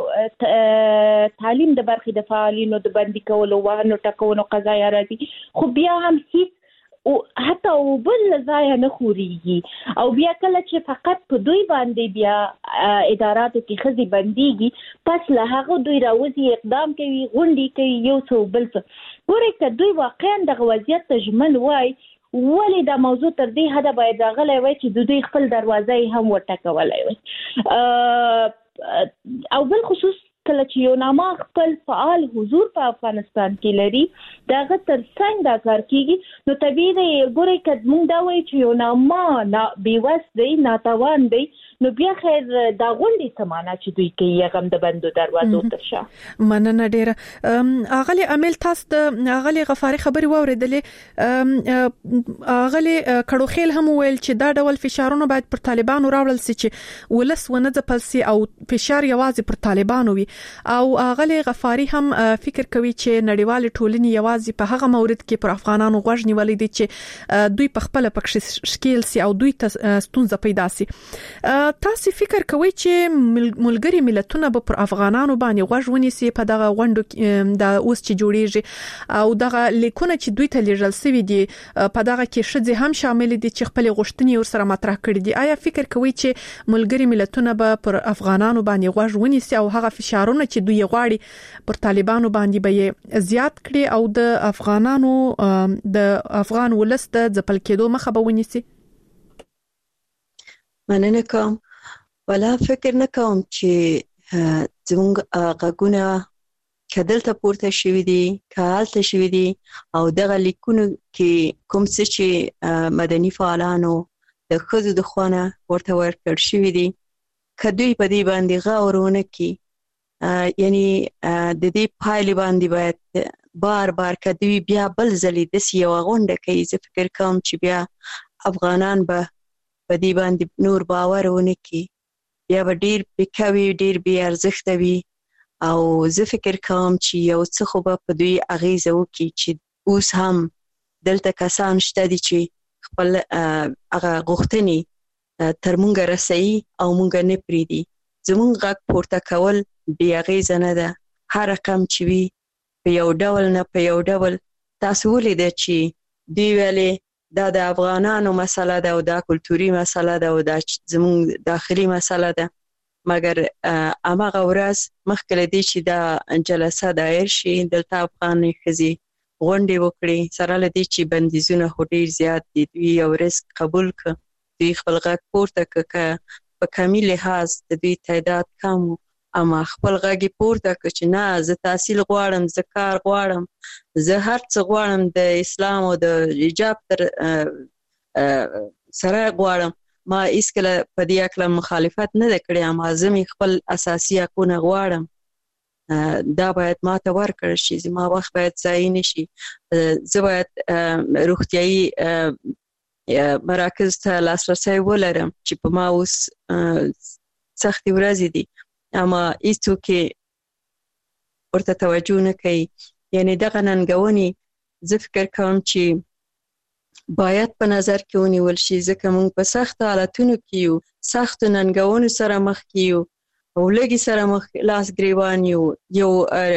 Speaker 4: تعلیم د برخې د فعالینو د بندي کولو وهلو ټکولو قضایا راځي، خو بیا هم هیڅ او حتی بل ځای نه خوريږي. او بیا کله چې فقط په دوی باندې بیا اداراتو کې خزي بنديږي پس له هغه دوی راوځي اقدام کوي، غونډې کوي، یو څو بل څه. ګورئ که دوی واقعا د وضعیت ته ژمن وای ولې دا موضوع تر دې حده باید راغلی وای چې د دوی خپل دروازه هم وټکولی وای. او بل خصوص کله چې یو نامه خپل فعال حضور په افغانستان کې لري داغه تر څنګ دا کار کیږي نو طبيعي دی ګوري کله موږ دا وایو چې یو نامه نا بیوس دی ناتوان دی نو بیا خیر دا غونډې سمانه چې دوی کوي هغه د بندو دروازو ترشه
Speaker 2: مننه ډیره اغلی عامل تاسو د اغلی غفاری خبري واوریدلې اغلی کډو خیل هم ویل چې دا ډول فشارونه باید پر طالبانو راوړل سي چې ولس ونه ځپل سي او فشار یوازې پر طالبانو وي او اغلی غفاری هم فکر کوي چې نړیوال ټولنې یوازې په هغه مورد کې پر افغانانو غوږ نیولې دي چې دوی په خپل پکښ شکیل سي او دوی ته ستونزه پیدا سي تاسو فکر کوئ چې ملګری ملتونه به پر افغانانو باندې غوږ ونیسي په دغه غونډو د اوس چې جوړیږي او دغه لیکونه چې دوی ته لیږل شوی دي په دغه کې شذ هم شامل دي چې خپل غوښتنې ورسره مطرح کړي دي آیا فکر کوئ چې ملګری ملتونه به پر افغانانو باندې غوږ ونیسي او هغه فشارونه چې دوی غواړي پر طالبانو باندې به زیات کړي او د افغانانو د افغان ولس د ځپل کېدو مخه به ونیسي
Speaker 5: مننه کوم ولا فکر نه کوم چې زموږ غږونه کدلته پورته شوي دي کالته شوي دي او دغه لیکونو کې کوم څه چې مدني فعالانو د ښځو د خوانه ورته ورکړ شوي دي کدوی په دې باندې غاورونه کې یعنی د دې پایلې باندې باید بار بار کدوی بیا بل ځلې د یو غونډه کوي زه فکر کوم چې بیا افغانان به په دې باندې نور باور ونه کړي بیا به ډیر بکوي ډیر بی ارزښته وي او زه فکر کوم چې یو څه خو به په دوی اغیزه وکړي چې اوس هم دلته کسان شته دي چې خپل هغه غوښتنې تر مونږ رسوي او مونږ نه پریږدي زمونږ غږ پورته کول بې اغیزه نه ده هر رقم چې وي په یو ډول نه په یو ډول تاسو ولیده چې دوی ویلې دا د افغانانو مسله ده او دا کلتوري مسله ده او دا زموږ داخلي مسله ده مګر امغه ورځ مخکې دی چې دا جلسه دایر شي دلته افغاني ښځې غونډې وکړي سره لدی چې بندیزونه خو ډیر زیات دي دوی یو رزق قبول ک دوی خپل غږ پورته ک په کمی لحاظ د دوی تعداد کم اما خپل غږ پورته ک چې نه زه تحصیل غواړم زه کار غواړم زه هر څه غواړم د اسلام او د حجاب تر سره غواړم ما اسکله په دې اکل مخالفت نه کړی اما زه خپل اساسي حقوق غواړم دا باید ما ته ورکړل شي زما وخت باید ضایع نشي زه باید روغتیايي مراکز ته لاسرسي ولرم چې په ما اوس سختي ورځې دي اما هیڅوک ورته توجه نه کوي یعنی دغه ننګونې زه فکر کوم چې باید په نظر کې ونیول شي ځکه موږ په سخت حالتونو کې یو سخت ننګونو سره مخ کیو او لګي سره مخ لاس گریوان یو یو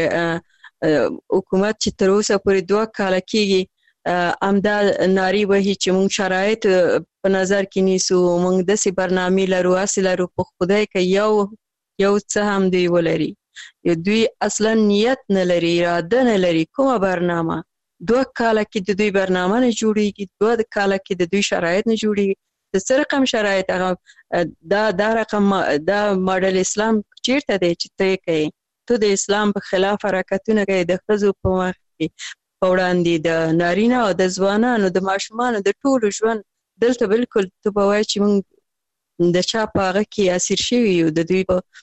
Speaker 5: حکومت چې تر اوسه پورې دوه کال کېږي امدا ناری وهي چې موږ شرایط په نظر کې نیسو موږ د سي برنامه لرو اصل لرو په خدای کې یو یو څه هم دی ولري یو دوی اصلا نیت نه لري اراده نه لري کومه برنامه دوه کال کې د دوی برنامه نه جوړیږي دوه کال کې د دوی شرایط نه جوړیږي د څه رقم شرایط هغه دا دا رقم دا ماډل اسلام چیرته دی چې ته کوي ته د اسلام په خلاف حرکتونه کوي د ښځو په مخ کې په وړاندې د نارینه او د ځوانانو د ماشومانو د ټولو ژوند دلته بالکل ته به وایي چې موږ د چا په هغه کې اسیر شوي یو د دوی په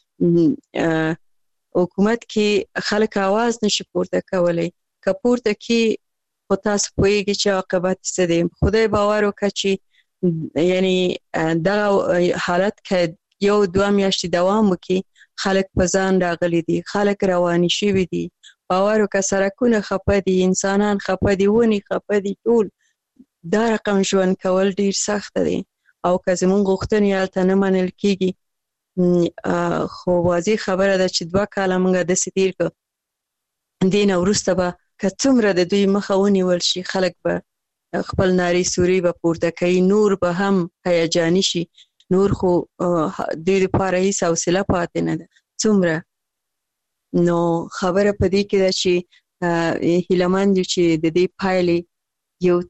Speaker 5: حکومت کې خلک आवाज نشي پورته کولی که پورته کې خو تاسو پوهیږئ چې عاقبت څه دی خدای باور وکړه چې یعنی دغه حالت کې یو دوه میاشتې دوام وکړي خلک په ځان راغلي دي خلک رواني شوي دي باور وکړه سرکونه خفه دي انسانان خفه دي ونې خفه دي ټول دا رقم ژوند کول ډیر سخت دی او که زموږ غوښتنې هلته نه منل کېږي خو واضح خبره ده چې دوه کاله موږ داسې تیر کړو دې نه وروسته به که څومره د دوی مخه ونیول شي خلک به خپل نارې سورې به پورته کوي نور به هم هیجاني شي نور خو دوی دپاره هېڅ حوصله پاتې نه ده څومره نو خبره په دې کې ده چې هیلهمند یو چې د دې پایلې یو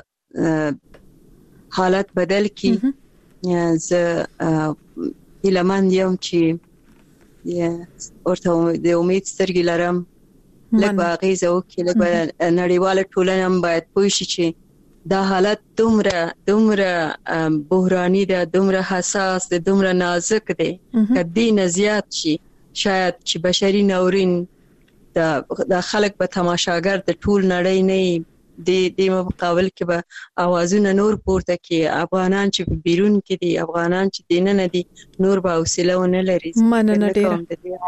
Speaker 5: څه حالت بدل کړي زه هیلهمند یم چې ورته د امید سترګې لرم لکه اغیزه وکړي لکه نړیواله ټولنه هم باید پوه شي چې دا حالت دومره دومره بحرانی ده، دومره حساس ده، دومره نازک ده که دین زیات شي شاید چې بشري ناورین د خلک په تماشاګر د ټول نړۍ نه د د مقابل کې به اوازونه نور پورته کې افغانان چې بیرون کې دي، افغانان چې دینه دي نور به حوصله ونه لري.
Speaker 2: مننه ډیره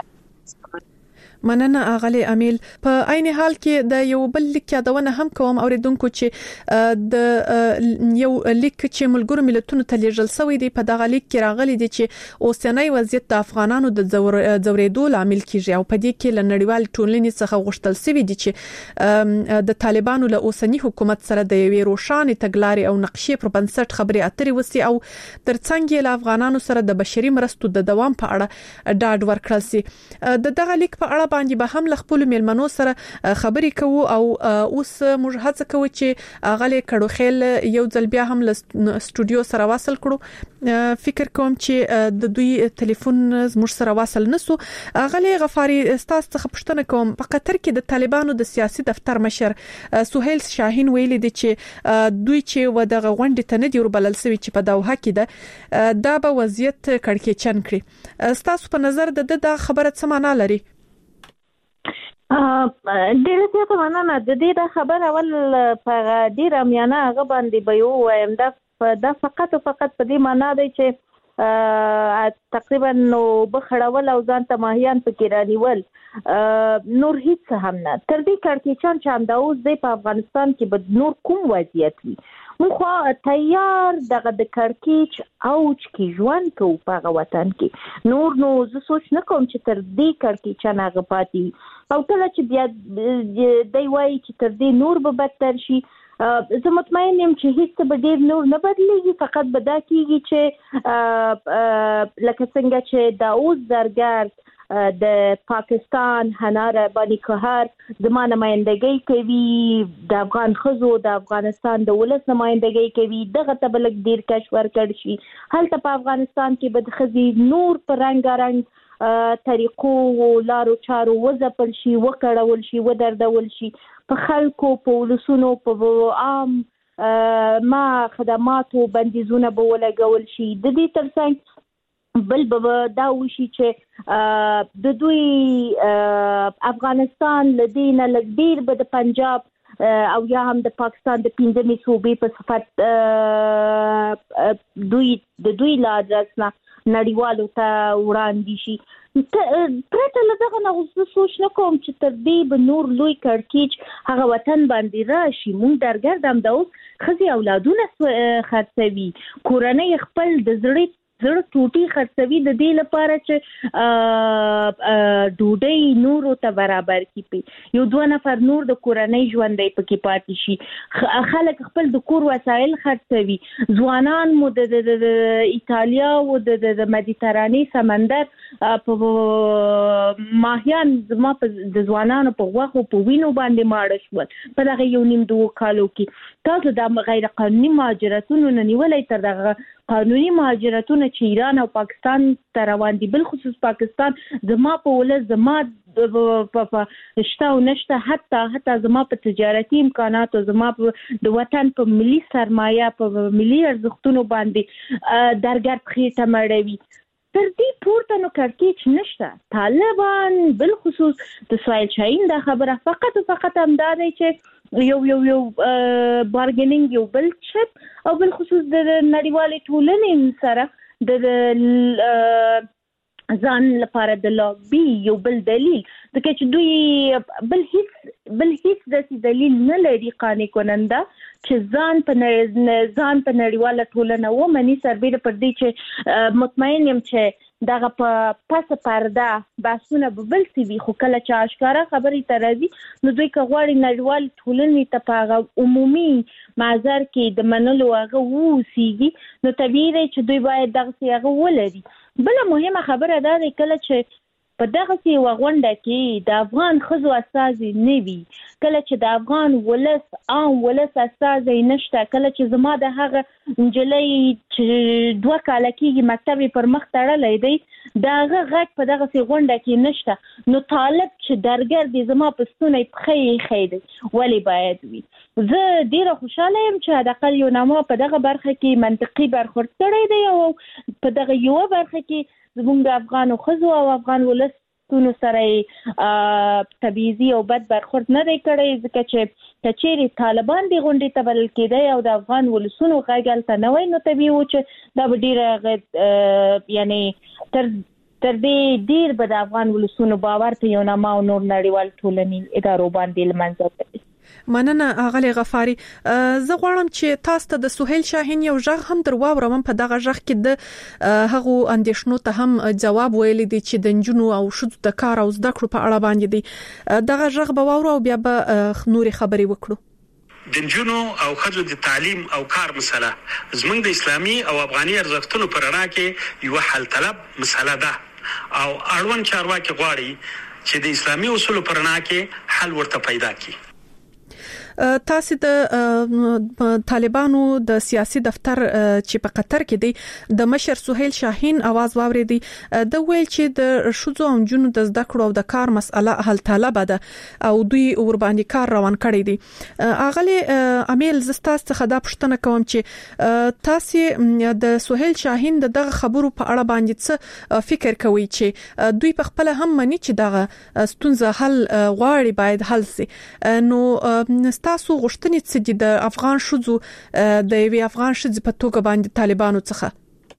Speaker 2: مننه اغلی امیل. په عین حال کې د یو بل لیک یادونه هم کوم اوریدونکو چې د یو لیک چې ملګرو ملتونو ته لیږل شوی دی په دغه لیک کې راغلي دي چې اوسنۍ وضعیت د افغانانو د زورېدو لامل کیږي او په دې کې ل نړیوال ټولنې څخه غوښتل شوی دي چې د طالبانو له اوسنی حکومت سره د یوې روښانه تګلارې او نقشې پر بنسټ خبرې اترې وسی او ترڅنګ یې له افغانانو سره د بشري مرستو د دوام په اړه ډاډ ورکړل سي. د دغه لیک په اړه باندې به هم خپل میلمنو سره خبرې کوو او اوس موږ هڅه کوو چې غلې کډو خیل یو ځل بیا هم له استودیو سره واصل کړو. فکر کوم چې د دوی ټلیفون موږ سره واصل نسو. غلې غفاری استاد څخه پوښتنه کوم په قطر کې د طالبانو د سیاسي دفتر مشر سہیل شاهین ویلي دي چې دوی چې و دغه غونډې ته نه دی وربلل سوي چې په دوحه کې ده دا به وضعیت کړکېچن کړي. تاسو په نظر د د خبره څه معنا لري؟
Speaker 4: ډیره زیاته مننه. د دې د خبر اول په ډیره میانه هغه باندې به یو وایم دا دا فقط او فقط په دې معنا دی چې تقریبا نو بخړول او ځان ته ماهیان پکې رانیول نور هیڅ هم نه. تر دې کړکېچن چې هم دا اوس دی په افغانستان کې به نور کوم وضعیت وي. مخ تیار دغه د کړکېچ اوج کې ژوند کو په وطن کې نور نو زه سوچ نه کوم چې تر دې کړکېچن هغه پاتې او کله چې بیا دی وایي چې تر دې نور به بدتر شي زه مطمئن یم چې هیڅ به ډیر نور نه بدلیږي. فقط به دا کیږي چې لکه څنګه چې دا اوس زرګرد د پاکستان هنر باندې قهر زمانه نمائندګي کوي د افغان خزو د افغانستان د ولس نمائندګي کوي دغه تبلک ډیر کش ورکړ شي. هلته په افغانستان کې به د خزي نور پر رنگارنګ طریقو او لارو چارو وځپل شي وکړول شي ودردول شي په خلکو په ولسونو په عام ما خدماتو بندیزونه به ولګول شي. د دې ترڅنګ بل به دا وشي چې د دوی افغانستان لدینه لګډیر به د پنجاب او یا هم د پاکستان د پنځمې صوبې په صفت دوی د دوی لا ادرس نه نړیوالو ته وړاندې شي. پرته له دغه نه اوس سوچ نه کوم چې تر دې به نور لوی کړکېچ هغه وطن باندې راشي. مونږ درګرد هم دا اوس ښځې اولادونه خرڅوي کورنۍ خپل د زړه زړه ټوټي خرڅوي د دې لپاره چې ډوډۍ نورو ته برابر کړي یو دوه نفر نور د کورنۍ ژوندۍ پکې پاتې شي. خلک خپل د کور وسایل خرڅوي. ځوانان مو د ایتالیا او د مدیترانې سمندر په ماهیان زما د ځوانانو په غوښو په وینو باندې ماړه شول په دغه یو نیم دوه کالو کې. تاسو د غیر قانوني مهاجرتونو نه نیولای تر دغه قانوني مهاجرتونه چې ایران او پاکستان ته روان دي بل خصوص پاکستان زما په ولز زما په شته او نشته حتی حتی زما په تجارتي امکانات او زما د وطن په ملي سرمایه په ملي ارزښتونو باندې درګرد خېټه مړوي. تر دې پورته نو کړکېچ نشته. طالبان بل خصوص د سوایل شاهین دا خبره فقط فقط هم دا دی چې یو یو یو بارګینینګ یو بل چت او بل خصوص د نړیوالې ټولنې سره د ځان لپاره د لابي یو بل دلیل ځکه چې دوی بل هیڅ بل هیڅ د دلیل نه لري قانع کننده چې ځان په ځان په نړیواله ټولنه ومني سربېره پر دې چې مطمئن یم چې دغه په پس پرده بحثونه بل سی وي خو کله چې اشکارا خبرې ته راځي نو دوی کغواړي نړیوال ټولنې ته په عمومي معذر کې د منلو هغه ووسیږي نو طبیعي دی چې دوی باید دغه هغه ولري. بل مهمه خبره دا ده کله چې په دغه سی وغونډه کې د افغان خزو استازي نه وي کله چې د افغان ولس عام ولس استازي نشته کله چې زما د هغه انجلۍ چې چې دوه کال کېږي مکتب پر مخ تړلې دی داغه غږ په دغه سي غونډه کې نشته نو طالب چې درګر دي زما په ستونې پخې خېد ولی باید وي زه ډیره خوشاله یم چې د اقل یو نامه په دغه برخه کې منطقي برخورد کړی دی او په دغه یو برخه کې زموږ افغان خزو او افغان ولس تونو سره تبعیضي او بد برخورد نه دی کړی ځکه چې کچېری طالبان دی غونډې ته بلل کېدی او د افغان ولسونو غږ هلته نه وای نو طبیعي و چې دا به ډېره یعنی تر تر دې ډېر به د افغان ولسونو باور په یو نامه او نور نړیوال ټولنې ادارو باندې له منځه وړي.
Speaker 2: مننه اغلی غفاری. زه غواړم چې تاسو ته د سهیل شاهین یو ژغ هم در واورم. په دغه ژغ کې د هغو اندیشنو ته هم جواب ویل دي چې د نجونو او شذو د کار او زده کړو په اړه باندې دي. دغه ژغ به واورو او بیا به نور خبرې وکړو.
Speaker 6: د نجونو او ښځو د تعلیم او کار مسله زموږ د اسلامي او افغاني ارزښتونو پر رڼا کې یو حل طلب مسله ده او اړوند چارواکي غواړي چې د اسلامي اصولو پر رڼا کې حل ورته پیدا کړي.
Speaker 2: تاسو د طالبانو د سیاسي دفتر چې په قطر کې دی د مشر سهیل شاهین आवाज واوریدي د ویل چې د شذو او جنونو د زده کړو او د کار مسأله حل طلب ده او دوی ور باندې کار روان کړی دي. اغلی امیل زستاس څخه دا پوښتنه کوم چې تاسو د سهیل شاهین دغه خبرو په اړه باندې څه فکر کوئ چې دوی په خپل هم مني چې دغه ستونزه حل غواړي باید حل شي. نو تاسو غوښتنې څه دي د افغان شذو د یوې افغان ښځې په توګه باندې طالبانو څخه؟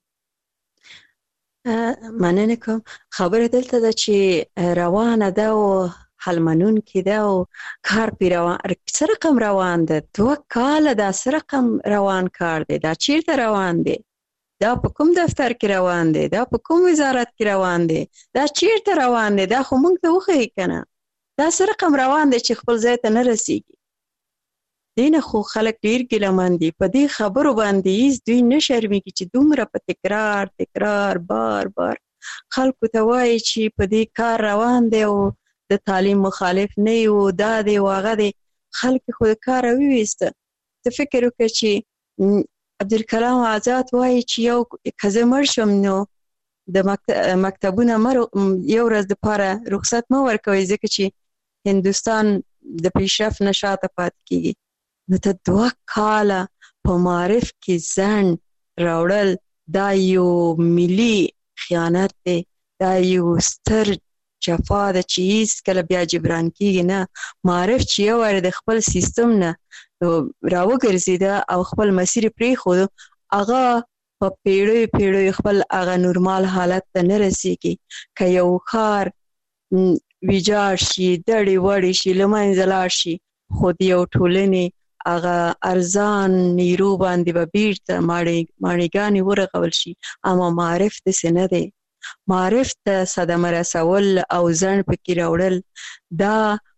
Speaker 5: مننه کوم. خبره دلته ده چې روانه ده او حل منونکې ده او کار پې روان څه رقم روان ده دوه کاله دا څه رقم روان کار دی دا چیرته روان دی دا په کوم دفتر کې روان دی دا په کوم وزارت کې روان دی دا چیرته روان دی دا خو موږ ته وښیي که نه دا څه رقم روان دی چې خپل ځای ته نه رسیږي. دینه خو خلک ډیر ګیلمن دي په دې خبرو باندې هیڅ دوی نه شرمېږي چې دومره په تکرار تکرار بار بار خلکو ته وایي چې په دې کار روان دی او د تعلیم مخالف نه یو دا دی او هغه دی. خلک خو د کاره وویسته. ته فکر وکړه چې عبدالکلام آزاد وایي چې یو که زه مړ شم نو د مکتبونه یو ورځ دپاره رخصت مه ورکوئ ځکه چې هندوستان د پیشرفت نه شاته پاتې کېږي. نو ته دوه کاله په معارف کې ځنډ راوړل دا یو ملي خیانت دی دا یو ستر جفا ده چې هیڅکله بیا جبران کېږي نه. معارف چې یو واره د خپل سیستم نه راوګرځېده او خپل مسیر پرېښود هغه په پیړیو پیړیو خپل هغه نورمال حالت ته نه رسېږي. که یو ښار ویجاړ شي دړې وړې شي له منځه لاړ شي خو د یو ټولنې هغه ارزان نیرو باندې به بیرته ماڼیګانې ورغول شي. اما معارف داسې نه دی. معارف ته صدمه رسول او ځنډ پکې راوړل دا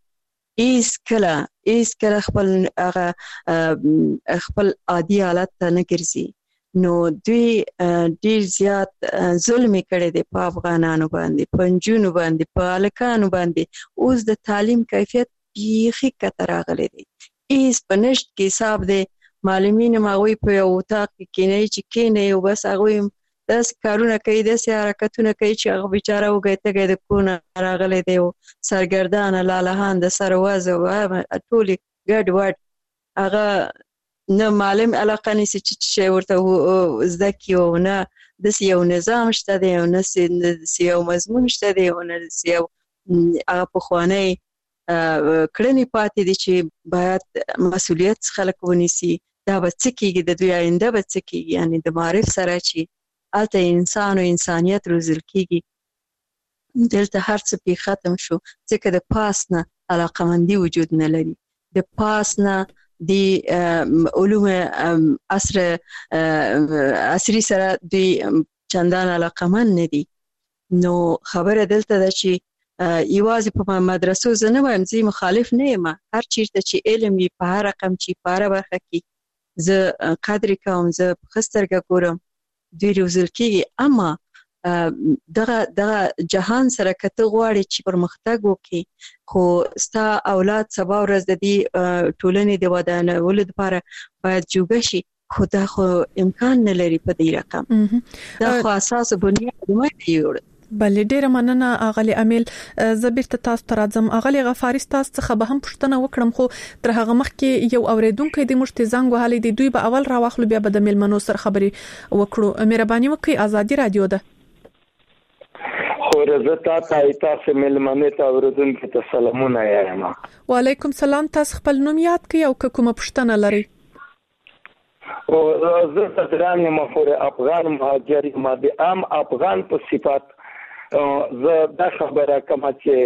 Speaker 5: هېڅکله هېڅکله خپل هغه خپل عادي حالت ته نه ګرځي. نو دوی ډیر زیات ظلم کړی دی په افغانانو باندې په نجونو باندې په هلکانو باندې. اوس د تعلیم کیفیت بیخي کته راغلی دی هیڅ په نشت کې حساب دی. معلمین هم هغوی په یو اتاق کې کېنوي چې کېنوي او بس هغوی هم داسې کارونه کوي داسې حرکتونه کوي چې هغه بیچاره وږی تږی د کور نه راغلی دی او سرګردانه لالهان د سر وضع ټولې ګډ وډ هغه نه معلم علاقه نیسي چې شی ورته زده کړي او نه داسې یو نظام شته دی او نه داسې یو مضمون شته دی او نه داسې یو هغه پخوانی کړنې پاتې دي چې باید مسؤلیت خلک ونیسي. دا به څه کېږي د دوی آینده به څه کېږي یعنی د معارف سره چې هلته انسان او انسانیت روزل کېږي دلته هر څه پې ختم شو ځکه د پاس نه علاقمندي وجود نه لري. د پاس نه د علوم عصر عصري سره دوی چندان علاقمند نه دي. نو خبره دلته ده چې یوازې په مدرسو زه نه وایم زه مخالف نه یم هر چیرته چې علم وي په هر رقم چې په هره برخه کې زه قدر کوم زه په ښه سترګه ګورم دوی روزل کېږي. اما دغه دغه جهان سره که ته غواړې چې پرمختګ وکړي خو ستا اولاد سبا ورځ د دې ټولنې د ودانولو دپاره باید جوګه شي خو دا خو امکان نه لري په دې رقم. دا خو اساس بنیاد دی جوړ.
Speaker 2: بلې ډیره مننه اغلی امیل. زبیرته تاسو ته راځم. اغلی غفاری تاسو څخه به هم پوښتنه وکړم خو تر هغه مخکې یو اوریدونکو د مشت زنګ وهلې دی دوی به اول راوخلو بیا به د میلمنو سره خبري وکړو. مهرباني وکړئ ازادي رادیو ده.
Speaker 7: خو رضا ته تاسو میلمنو ته اوریدونکو ته سلامونه وایم.
Speaker 2: وعلیکم سلام. تاسو خپل نوم یاد کړئ او کومه پوښتنه لرئ؟
Speaker 7: او زه درانه مخور افغان مهاجر ما د عام افغان په صفات زه دا خبره کوم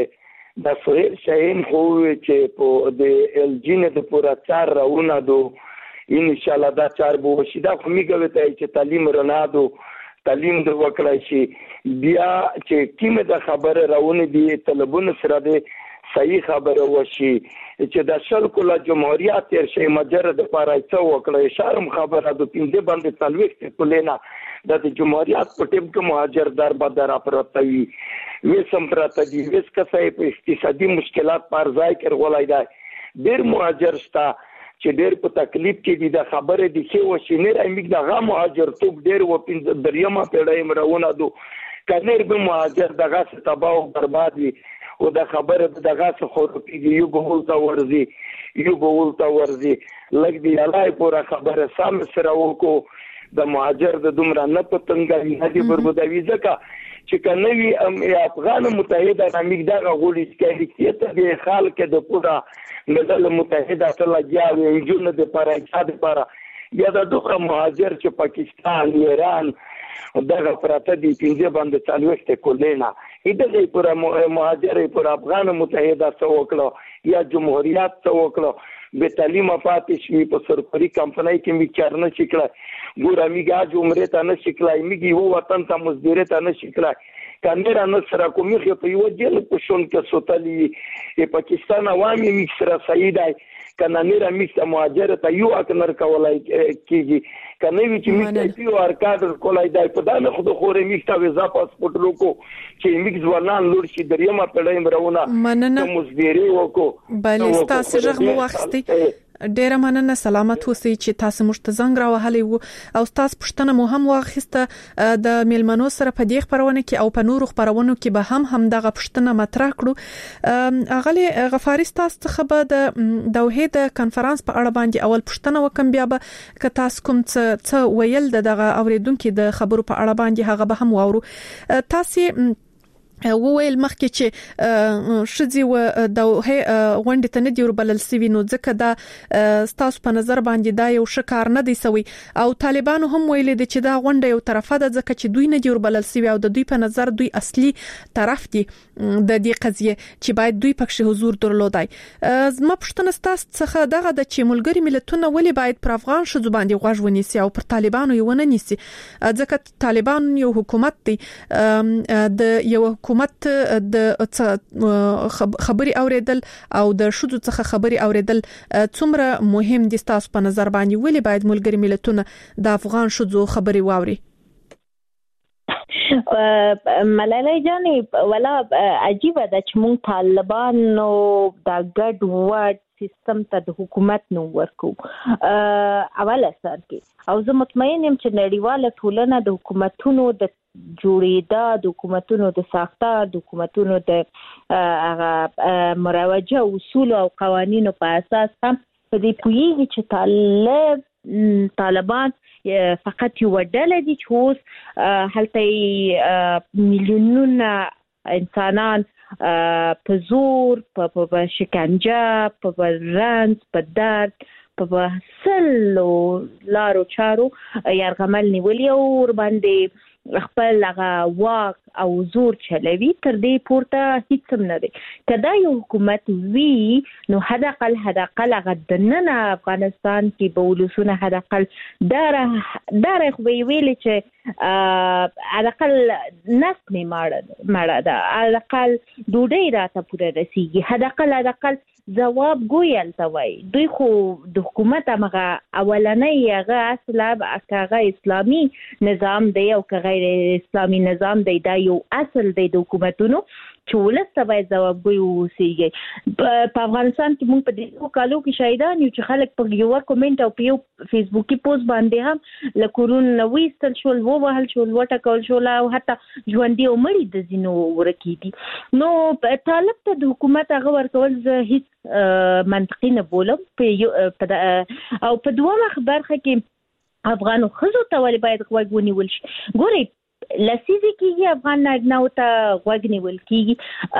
Speaker 7: چې د سهیل شاهین خو چې په د الجین د پورا چار راونه دو ان شاء الله دا چار بو شي دا خو میګوي ته چې تعلیم رڼا دو تعلیم د وکړای شي بیا چې کیمه د خبره راونه دي طلبونه سره د صحیح خبره وشي چې د شلکو جمهوریت تر شي مجرد لپاره څه وکړي شرم خبره د پینځه باندې تلويخت کولینا د جمهوریت په ټیم کې مهاجر در بدر اپراتوي وې سمپراته دي وس کسای په اقتصادي مشکلات پر ځای کې ولای دی ډیر مهاجر ستا چې ډیر په تکلیف کې دي د خبره دي چې وشي نه رامیګ دغه مهاجر توپ ډیر و پینځه دریمه پیړۍ مرونه دو کنیر به مهاجر دغه تباہ او برباد وي او د خبره دغه څه خو پیږي یو ګول تا ورزي یو ګول تا ورزي لګ دی الله پورا خبره سم سره وکړو د مهاجر د دومره نه پتنګي هدي بربدوي ځکه چې کنوي افغان متحده امریکا دغه غوړي چې ته د خلک د پورا ملل متحده سره لګیاوي انجن د پرایښت لپاره یا د دوه مهاجر چې پاکستان ایران دغه پراته دي پنځه باندې چالوښت کولینا دغه پورا مهاجر پورا افغان متحده سره وکړو یا جمهوریت سره وکړو به تعلیم پاتې شي په سرکاري کمپنۍ کې میچار نه شکلای ګور امیګا جو عمره ته نه شکلای میګي وو وطن ته مزدوره ته نه شکلای کاندرا نه سره کومې په یو جیل په شون کې سوتلی پاکستان عوامي مصر سیدای کنه نه مې مهاجر ته یو اکنر کولای کیږي کنه وی چې مې پیو ارکاد کولای دای په دانه خود خورې میستا ویزا پاسپورت لوکو چې میګ ځوانان لور شي دریمه پړای مرونه مزدوري وکړو
Speaker 2: بلې تاسو رغم واخستي ډیره مننه سلامت اوسئ چې تاسو مشت زنګ راوهلې وو او تاسو پښتنه مو هم واخسته د میلمنو سره په دې خبرونه کې او په نورو خبرونو کې به هم هم دغه پښتنه مطرح کړو. اغلی غفاری تاسو څخه به د دوحه د کانفرنس په اړه باندې اول پښتنه وکم بیا به ک تاسو کوم څه ویل دغه اوریدونکو د خبرو په اړه باندې هغه به هم واورو. تاسو وویل مخکې چې شذي و دوه غونډه ته نه دی وربلل سوي نو ځکه دا ستاسو په نظر باندې دا یو شکار نه دی سوي او طالبانو هم ویل دي چې دا غونډه یو طرفه ده ځکه چې دوی نه دی وربلل سوي او د دوی په نظر دوی اصلي طرف دي د دې قضیه چې باید دوی پکې حضور درلودای. زما پښتنه ستاسو څخه دغه د چې ملګری ملتونه ولې باید پر افغان شذو باندې غوږ ونیسي او پر طالبانو یې ونه نیسي ځکه طالبان یو حکومت دی د یو حکومت د خبري اوریدل او د شذو څخه خبري اوریدل څومره مهم دي تاسو په نظر باندې ولې باید ملګری ملتونه د افغان شذو خبري واوري؟
Speaker 4: ملالۍ جانې ولا عجیبه ده چې مونږ طالبانو د ګډ وډ سیستم ته د حکومت نو ورکو اوله سر کې او زه مطمئن یم چې نړیواله ټولنه د حکومتونو د جوړېدا د حکومتونو د ساختار د حکومتونو د هغه مروجه اصول او قوانینو په اساس هم په دې پوهیږي چې طالب طالبان فقط یو ډله دي چې اوس هلته میلیونونه انسانان په زور په شکنجه په رنځ په درد په سلو لارو چارو یرغمل نیولې او ور باندې خپل هغه واک او زور چلوي تر دې پورته هیڅ هم نه دی. کدا یو حکومت وی نو حداقل حداقل هغه د نن افغانستان کې به ولسونه حداقل دار دار خو ویل چې حداقل نس می ماړه ماړه دا حداقل دوډۍ راته پوره رسیږي حداقل حداقل جواب ګویل توي دوی خو د حکومت هغه اولنۍ هغه اصله هغه اسلامي نظام دی او غیر اسلامي نظام دی دا یو اصل دی د حکومتونو چې ولسته باید ځوابګوی اوسېږي. په افغانستان کې موږ په دې کالو کې شهیدان یو چې خلک په یو کومنټ او په یو فیسبوکي پوسټ باندې هم له کورونو نه ویستل شول، ووهل شول، وټکول شول او حتی ژوندي او مړي د ځینو ورکې دي. نو طالب ته د حکومت هغه ورکول زه هیڅ منطقي نه بولم. او په دوامه برخه کې افغانو ښځو ته ولې باید غوږ ونیول شي؟ ګورئ لسیزې کېږي افغان نارینه‌و ته غوږ نیول کېږي،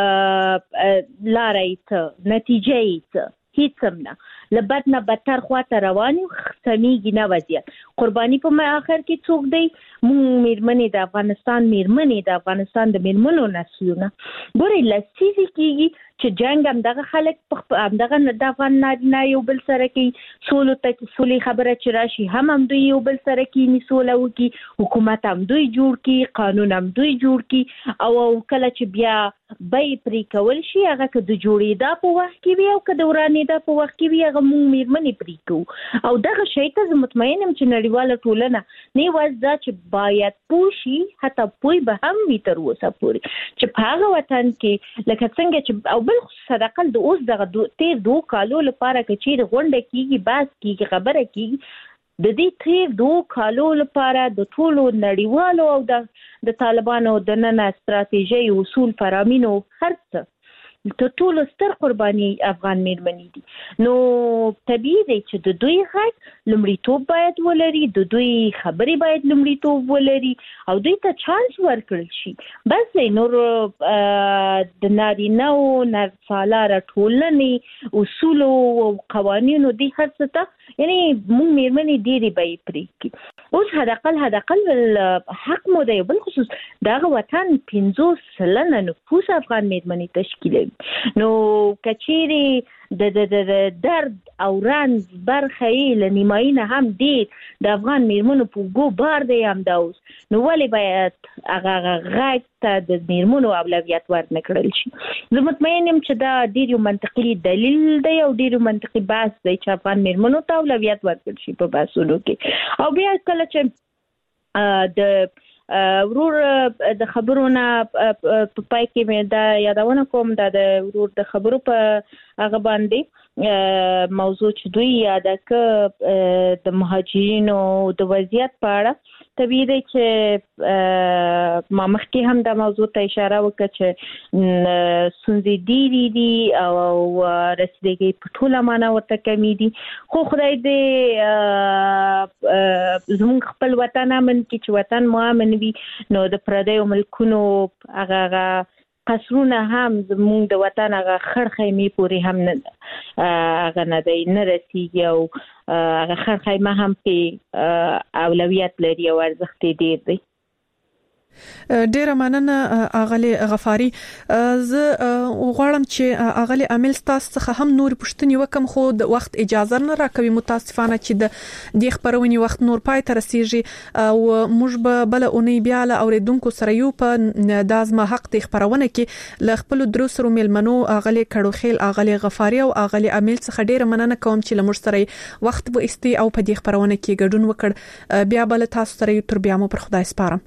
Speaker 4: لاره یې څه، نتیجه یې څه، هیڅ هم نه. له بد نه بدتر خواته روان یو، سمیږي نه وضعیت. قرباني په آخر کې څوک دی؟ موږ میرمنې د افغانستان میرمنې د افغانستان د میرمنو نسلونه. ګورئ لسیزې کېږي چې جنگ هم دغه خلک همدغه د افغان نارینه یو بل سره کوي، سولو ته سولې خبره چې راشي هم هم دوی یو بل سره کینی سوله وکړي، حکومت هم دوی جوړ کړي، قانون هم دوی جوړ کړي، او کله چې بیا به پرې کول شي هغه که د جوړېدا په وخت کې وي او که د ورانېدا په وخت کې وي هغه موږ میرمنې پرې کوو. او دغه شی ته زه مطمئن یم چې نړیواله ټولنه نه یوازې دا چې باید پوه شي، حتی پوه به هم وي تر اوسه پورې چې په هغه وطن کې لکه څنګه چې او بل صدقل د اوس دغه دو تیر دو کالو لپاره که چیرې غونډه کېږي، بحث کېږي، خبره کېږي، د دې تیر دو کالو لپاره د ټولو نړیوالو او د د طالبانو د نن استراتیژي اصول فرامینو هر څه ته ټولو ستر قرباني افغان میرمنې دي. نو طبیعي دی چې د دوی غږ لومړیتوب باید ولري، د دوی خبرې باید لومړیتوب ولري او دوی ته چانس ورکړل شي. بس دی نور د نارینه او نرسالاره ټولنې اصول او قوانینو دی هر څه ته یعنی موږ میرمنې ډېرې به یې پرېږدي. اوس حداقل حداقل حق مو دی، بل خصوص دغه وطن پنځوس سلنه نفوس افغان میرمنې تشکیلوي. نو کچېرې د د د درد او رنځ برخه یې له نیمایي نه هم ډېر د افغان میرمنو په اوږو بار دی همدا اوس. نو ولې باید هغه غږ ته د میرمنو اولویت ورنه کړل شي؟ زه مطمئن یم چې دا ډېر یو منطقي دلیل دی او ډېر یو منطقي بحث دی چې افغان میرمنو ته اولویت ورکړل شي په بحثونو کې. او بیا کله چې د ورور د خبرو نه په پای کې مې دا یادونه کوم دا د ورور د خبرو په هغه باندې موضوع چې دوی یاده که د مهاجرینو د وضعیت په اړه طبیعي دی چې ما مخکې هم دا موضوع ته اشاره وکړه چې ستونزې ډېرې دي او رسیدګي په ټوله معنا ورته کمې دي، خو خدای دې زموږ خپل وطن امن کړي چې وطن مو امن وي. نو د پردیو ملکونو هغه قصرونه هم زموږ د وطن هغه خړ خیمې پورې هم نه هغه نه دی نه رسیږي او هغه خړ خیمه هم په اولویت لري او ارزښت یې ډېر دی.
Speaker 2: ډیره مننه اغلی غفاری. زه غواړم چې اغلی عامل تاسو څخه هم نور پوښتنې وکم خو د وخت اجازه نه راکوي متاسفانه چې د دې خبرونې وخت نور پای ته رسیږي او موږ به بل اونۍ بیا له اوریدونکو سره یو په دازمه حق د خبرونه کې ل خپل دروسرو ملمنو اغلی کډوخیل اغلی غفاری او اغلی عامل څخه ډیره مننه کوم چې لمر سره وخت و استی او په دې خبرونه کې ګډون وکړ. بیا بل تاسو سره تر بیا مو پر خدای سپارم.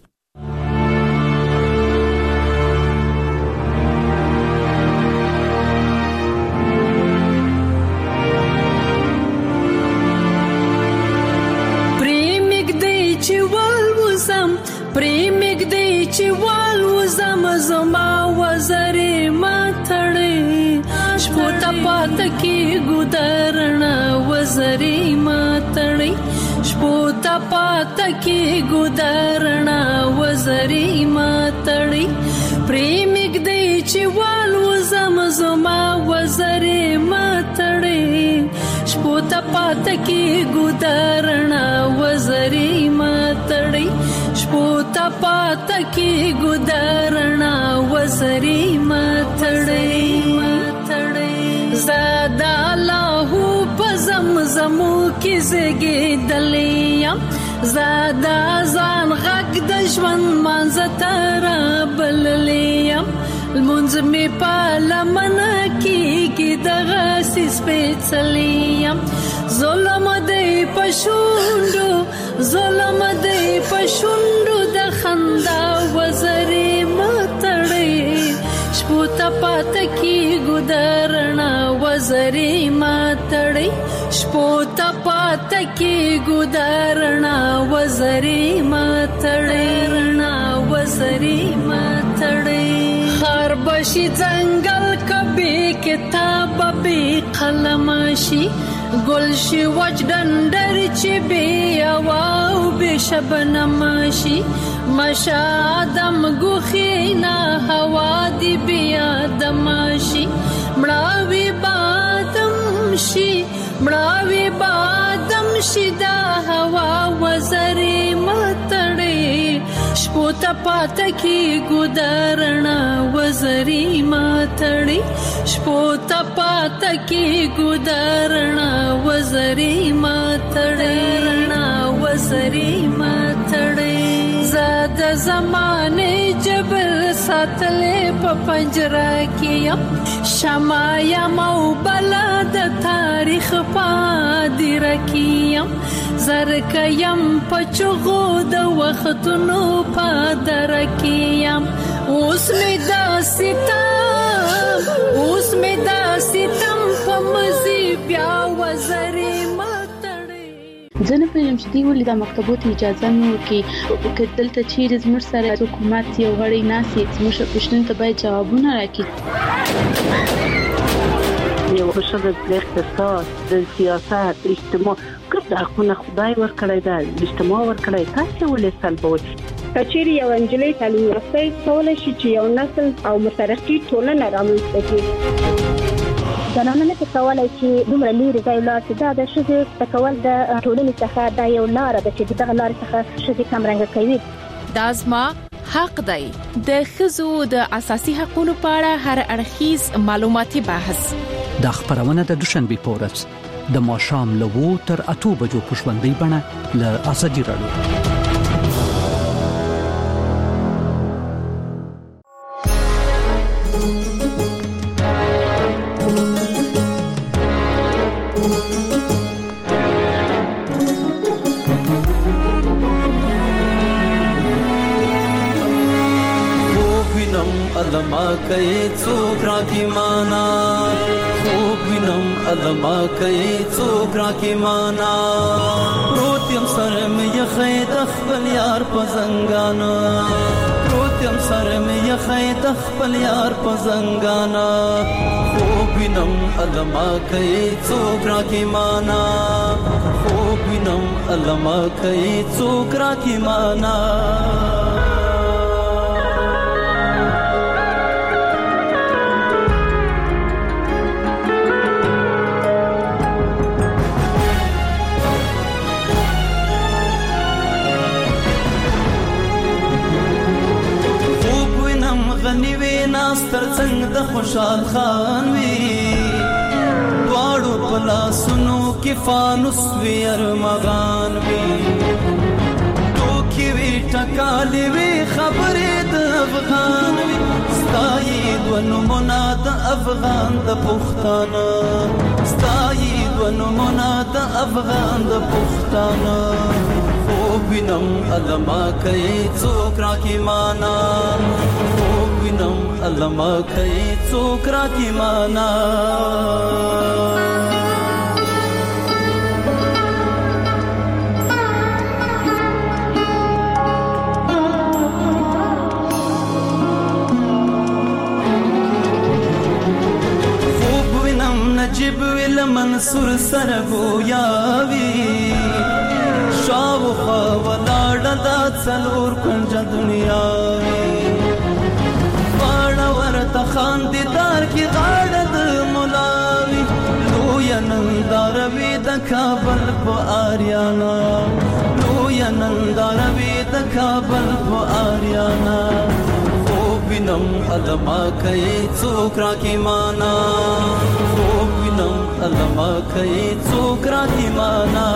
Speaker 8: پریمګ دی چې وال وزم زما وزرې ماتړې شپو ته پات کې ګودرنا وزرې ماتړې شپو ته پات کې ګودرنا وزرې ماتړې پریمګ دی چې وال وزم زما وزرې ماتړې شپو ته پات کې ګودرنا وزرې ماتړې شپوتا پاتا کی ګدارنا وزري ماتړې ماتړې زادا الله پزمزمو کی زګې دلیا زادا ځان غږ د ژوند مانځ تر بللیا المنز می پالمن کی کی دغه سپېڅلیا ظلم دی پښوندو ظلم دی پښوندو د خندا وزرې ماتړې پات کی ګدرنا وزري ماتړي شپو ته پات کی ګدرنا وزري ماتړي رنا وزري ماتړي خر بشي ځنګل کبي کتاب به قلمشي گلشی وج دندر چی بی آواو بی شبنمشی مشا آدم گوخینا هوا دی بی آدمشی مراوی بادم شی مراوی بادم شی دا هوا وزری ماتڑی شپو تا پاتا کی گدارنا وزری ماتڑی شپو تا پاتا کی گدارنا وزری ماتڑی وزری ماتڑی زاد زمانے جبل ساتلے پا پنجرہ کیم شمایا مو بلاد تاریخ پا دی رکیم زرکیم پچغو د وختونو پا درکیم اوس می دا ستم اوس می دا ستم پا مزی بیا وزری
Speaker 9: ځنه په یم چې دی ولې د مکتبونو اجازه نو کې کتل ته چیرې زموږ سره حکومت یو غړي ناسي زموږ پښتون ته باید جوابونه راکړي
Speaker 10: یو بشر د اقتصاد د سیاست اجتماع کله خو خدای ورکړی دا اجتماع ورکړی تاسو ولې سلبوي
Speaker 11: کچېری یو انجلۍ تعلیم یافته کولای شي چې یو نسل او مترقي ټولنه رامنځته کړي
Speaker 12: زنانه نه کولای شي دومره لري ځای لا چې دا د شذ تکول د ټولنې څخه دا یو لار ده چې دغه لار څخه شذ کم رنګ کوي
Speaker 1: دازما حق دی د خزو د اساسي حقوقو په اړه هر اړخیز معلوماتي بحث
Speaker 13: د خبرونه د دوشنبه پورس د ماشام لوو تر اته بجو پښوندې بڼه ل اسدي راډیو
Speaker 14: علما کوي څوک راکی معنا خوب وینم علما کوي څوک راکی معنا روتیم سره مې خید خپل یار په زنګانا روتیم سره مې خید خپل یار په زنګانا خوب وینم علما کوي څوک راکی معنا خوب وینم علما کوي څوک راکی معنا غنیوی ناستر څنګ د خوشحال خان وی دواړو پلاسونو کې فانوس وی ارمغان وی توکي وی ټکالې وی خبرې د افغان وی ستایي ونو مناد افغان د پښتانه ستایي ونو مناد افغان د پښتانه وینم علما کوي څوک راکی معنا وینم علما کوي څوک راکی معنا خوب وینم نجیب ویل منصور سره گویاوی شاو خوا ولاړه دا څلور کنج دنیا واړه ورته خاندیدار کی غاړه د مولاوی لوی نندار وی د کابل په آریانا لوی نندار وی د کابل په آریانا خوب وینم علما کوي څوک راکی معنا خوب وینم علما کوي څوک راکی معنا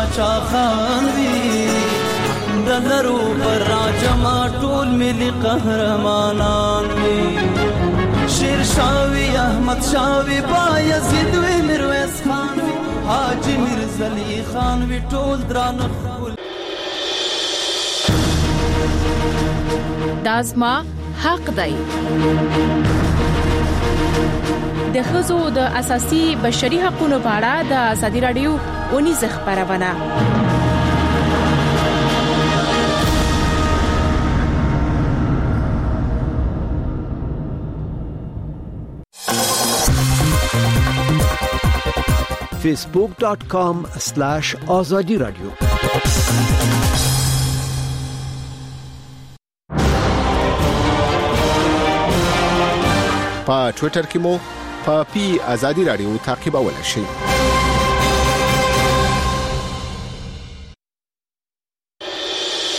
Speaker 14: باچا خان وی دلرو پر راجما ټول ملي قهرمانان وی شیر شاوی احمد شاوی بایزید وی میرویس خان وی حاجی میرزا علی خان وی ټول درانه
Speaker 1: دازما حق دی. د ښځو د اساسي بشري حقوقو په اړه د ازادي رادیو اونیزه خبرونه.
Speaker 15: facebook dot com slash azadi radio
Speaker 16: په ټوئیټر کې مو په پی ازادي رادیو تعقیبولای شئ.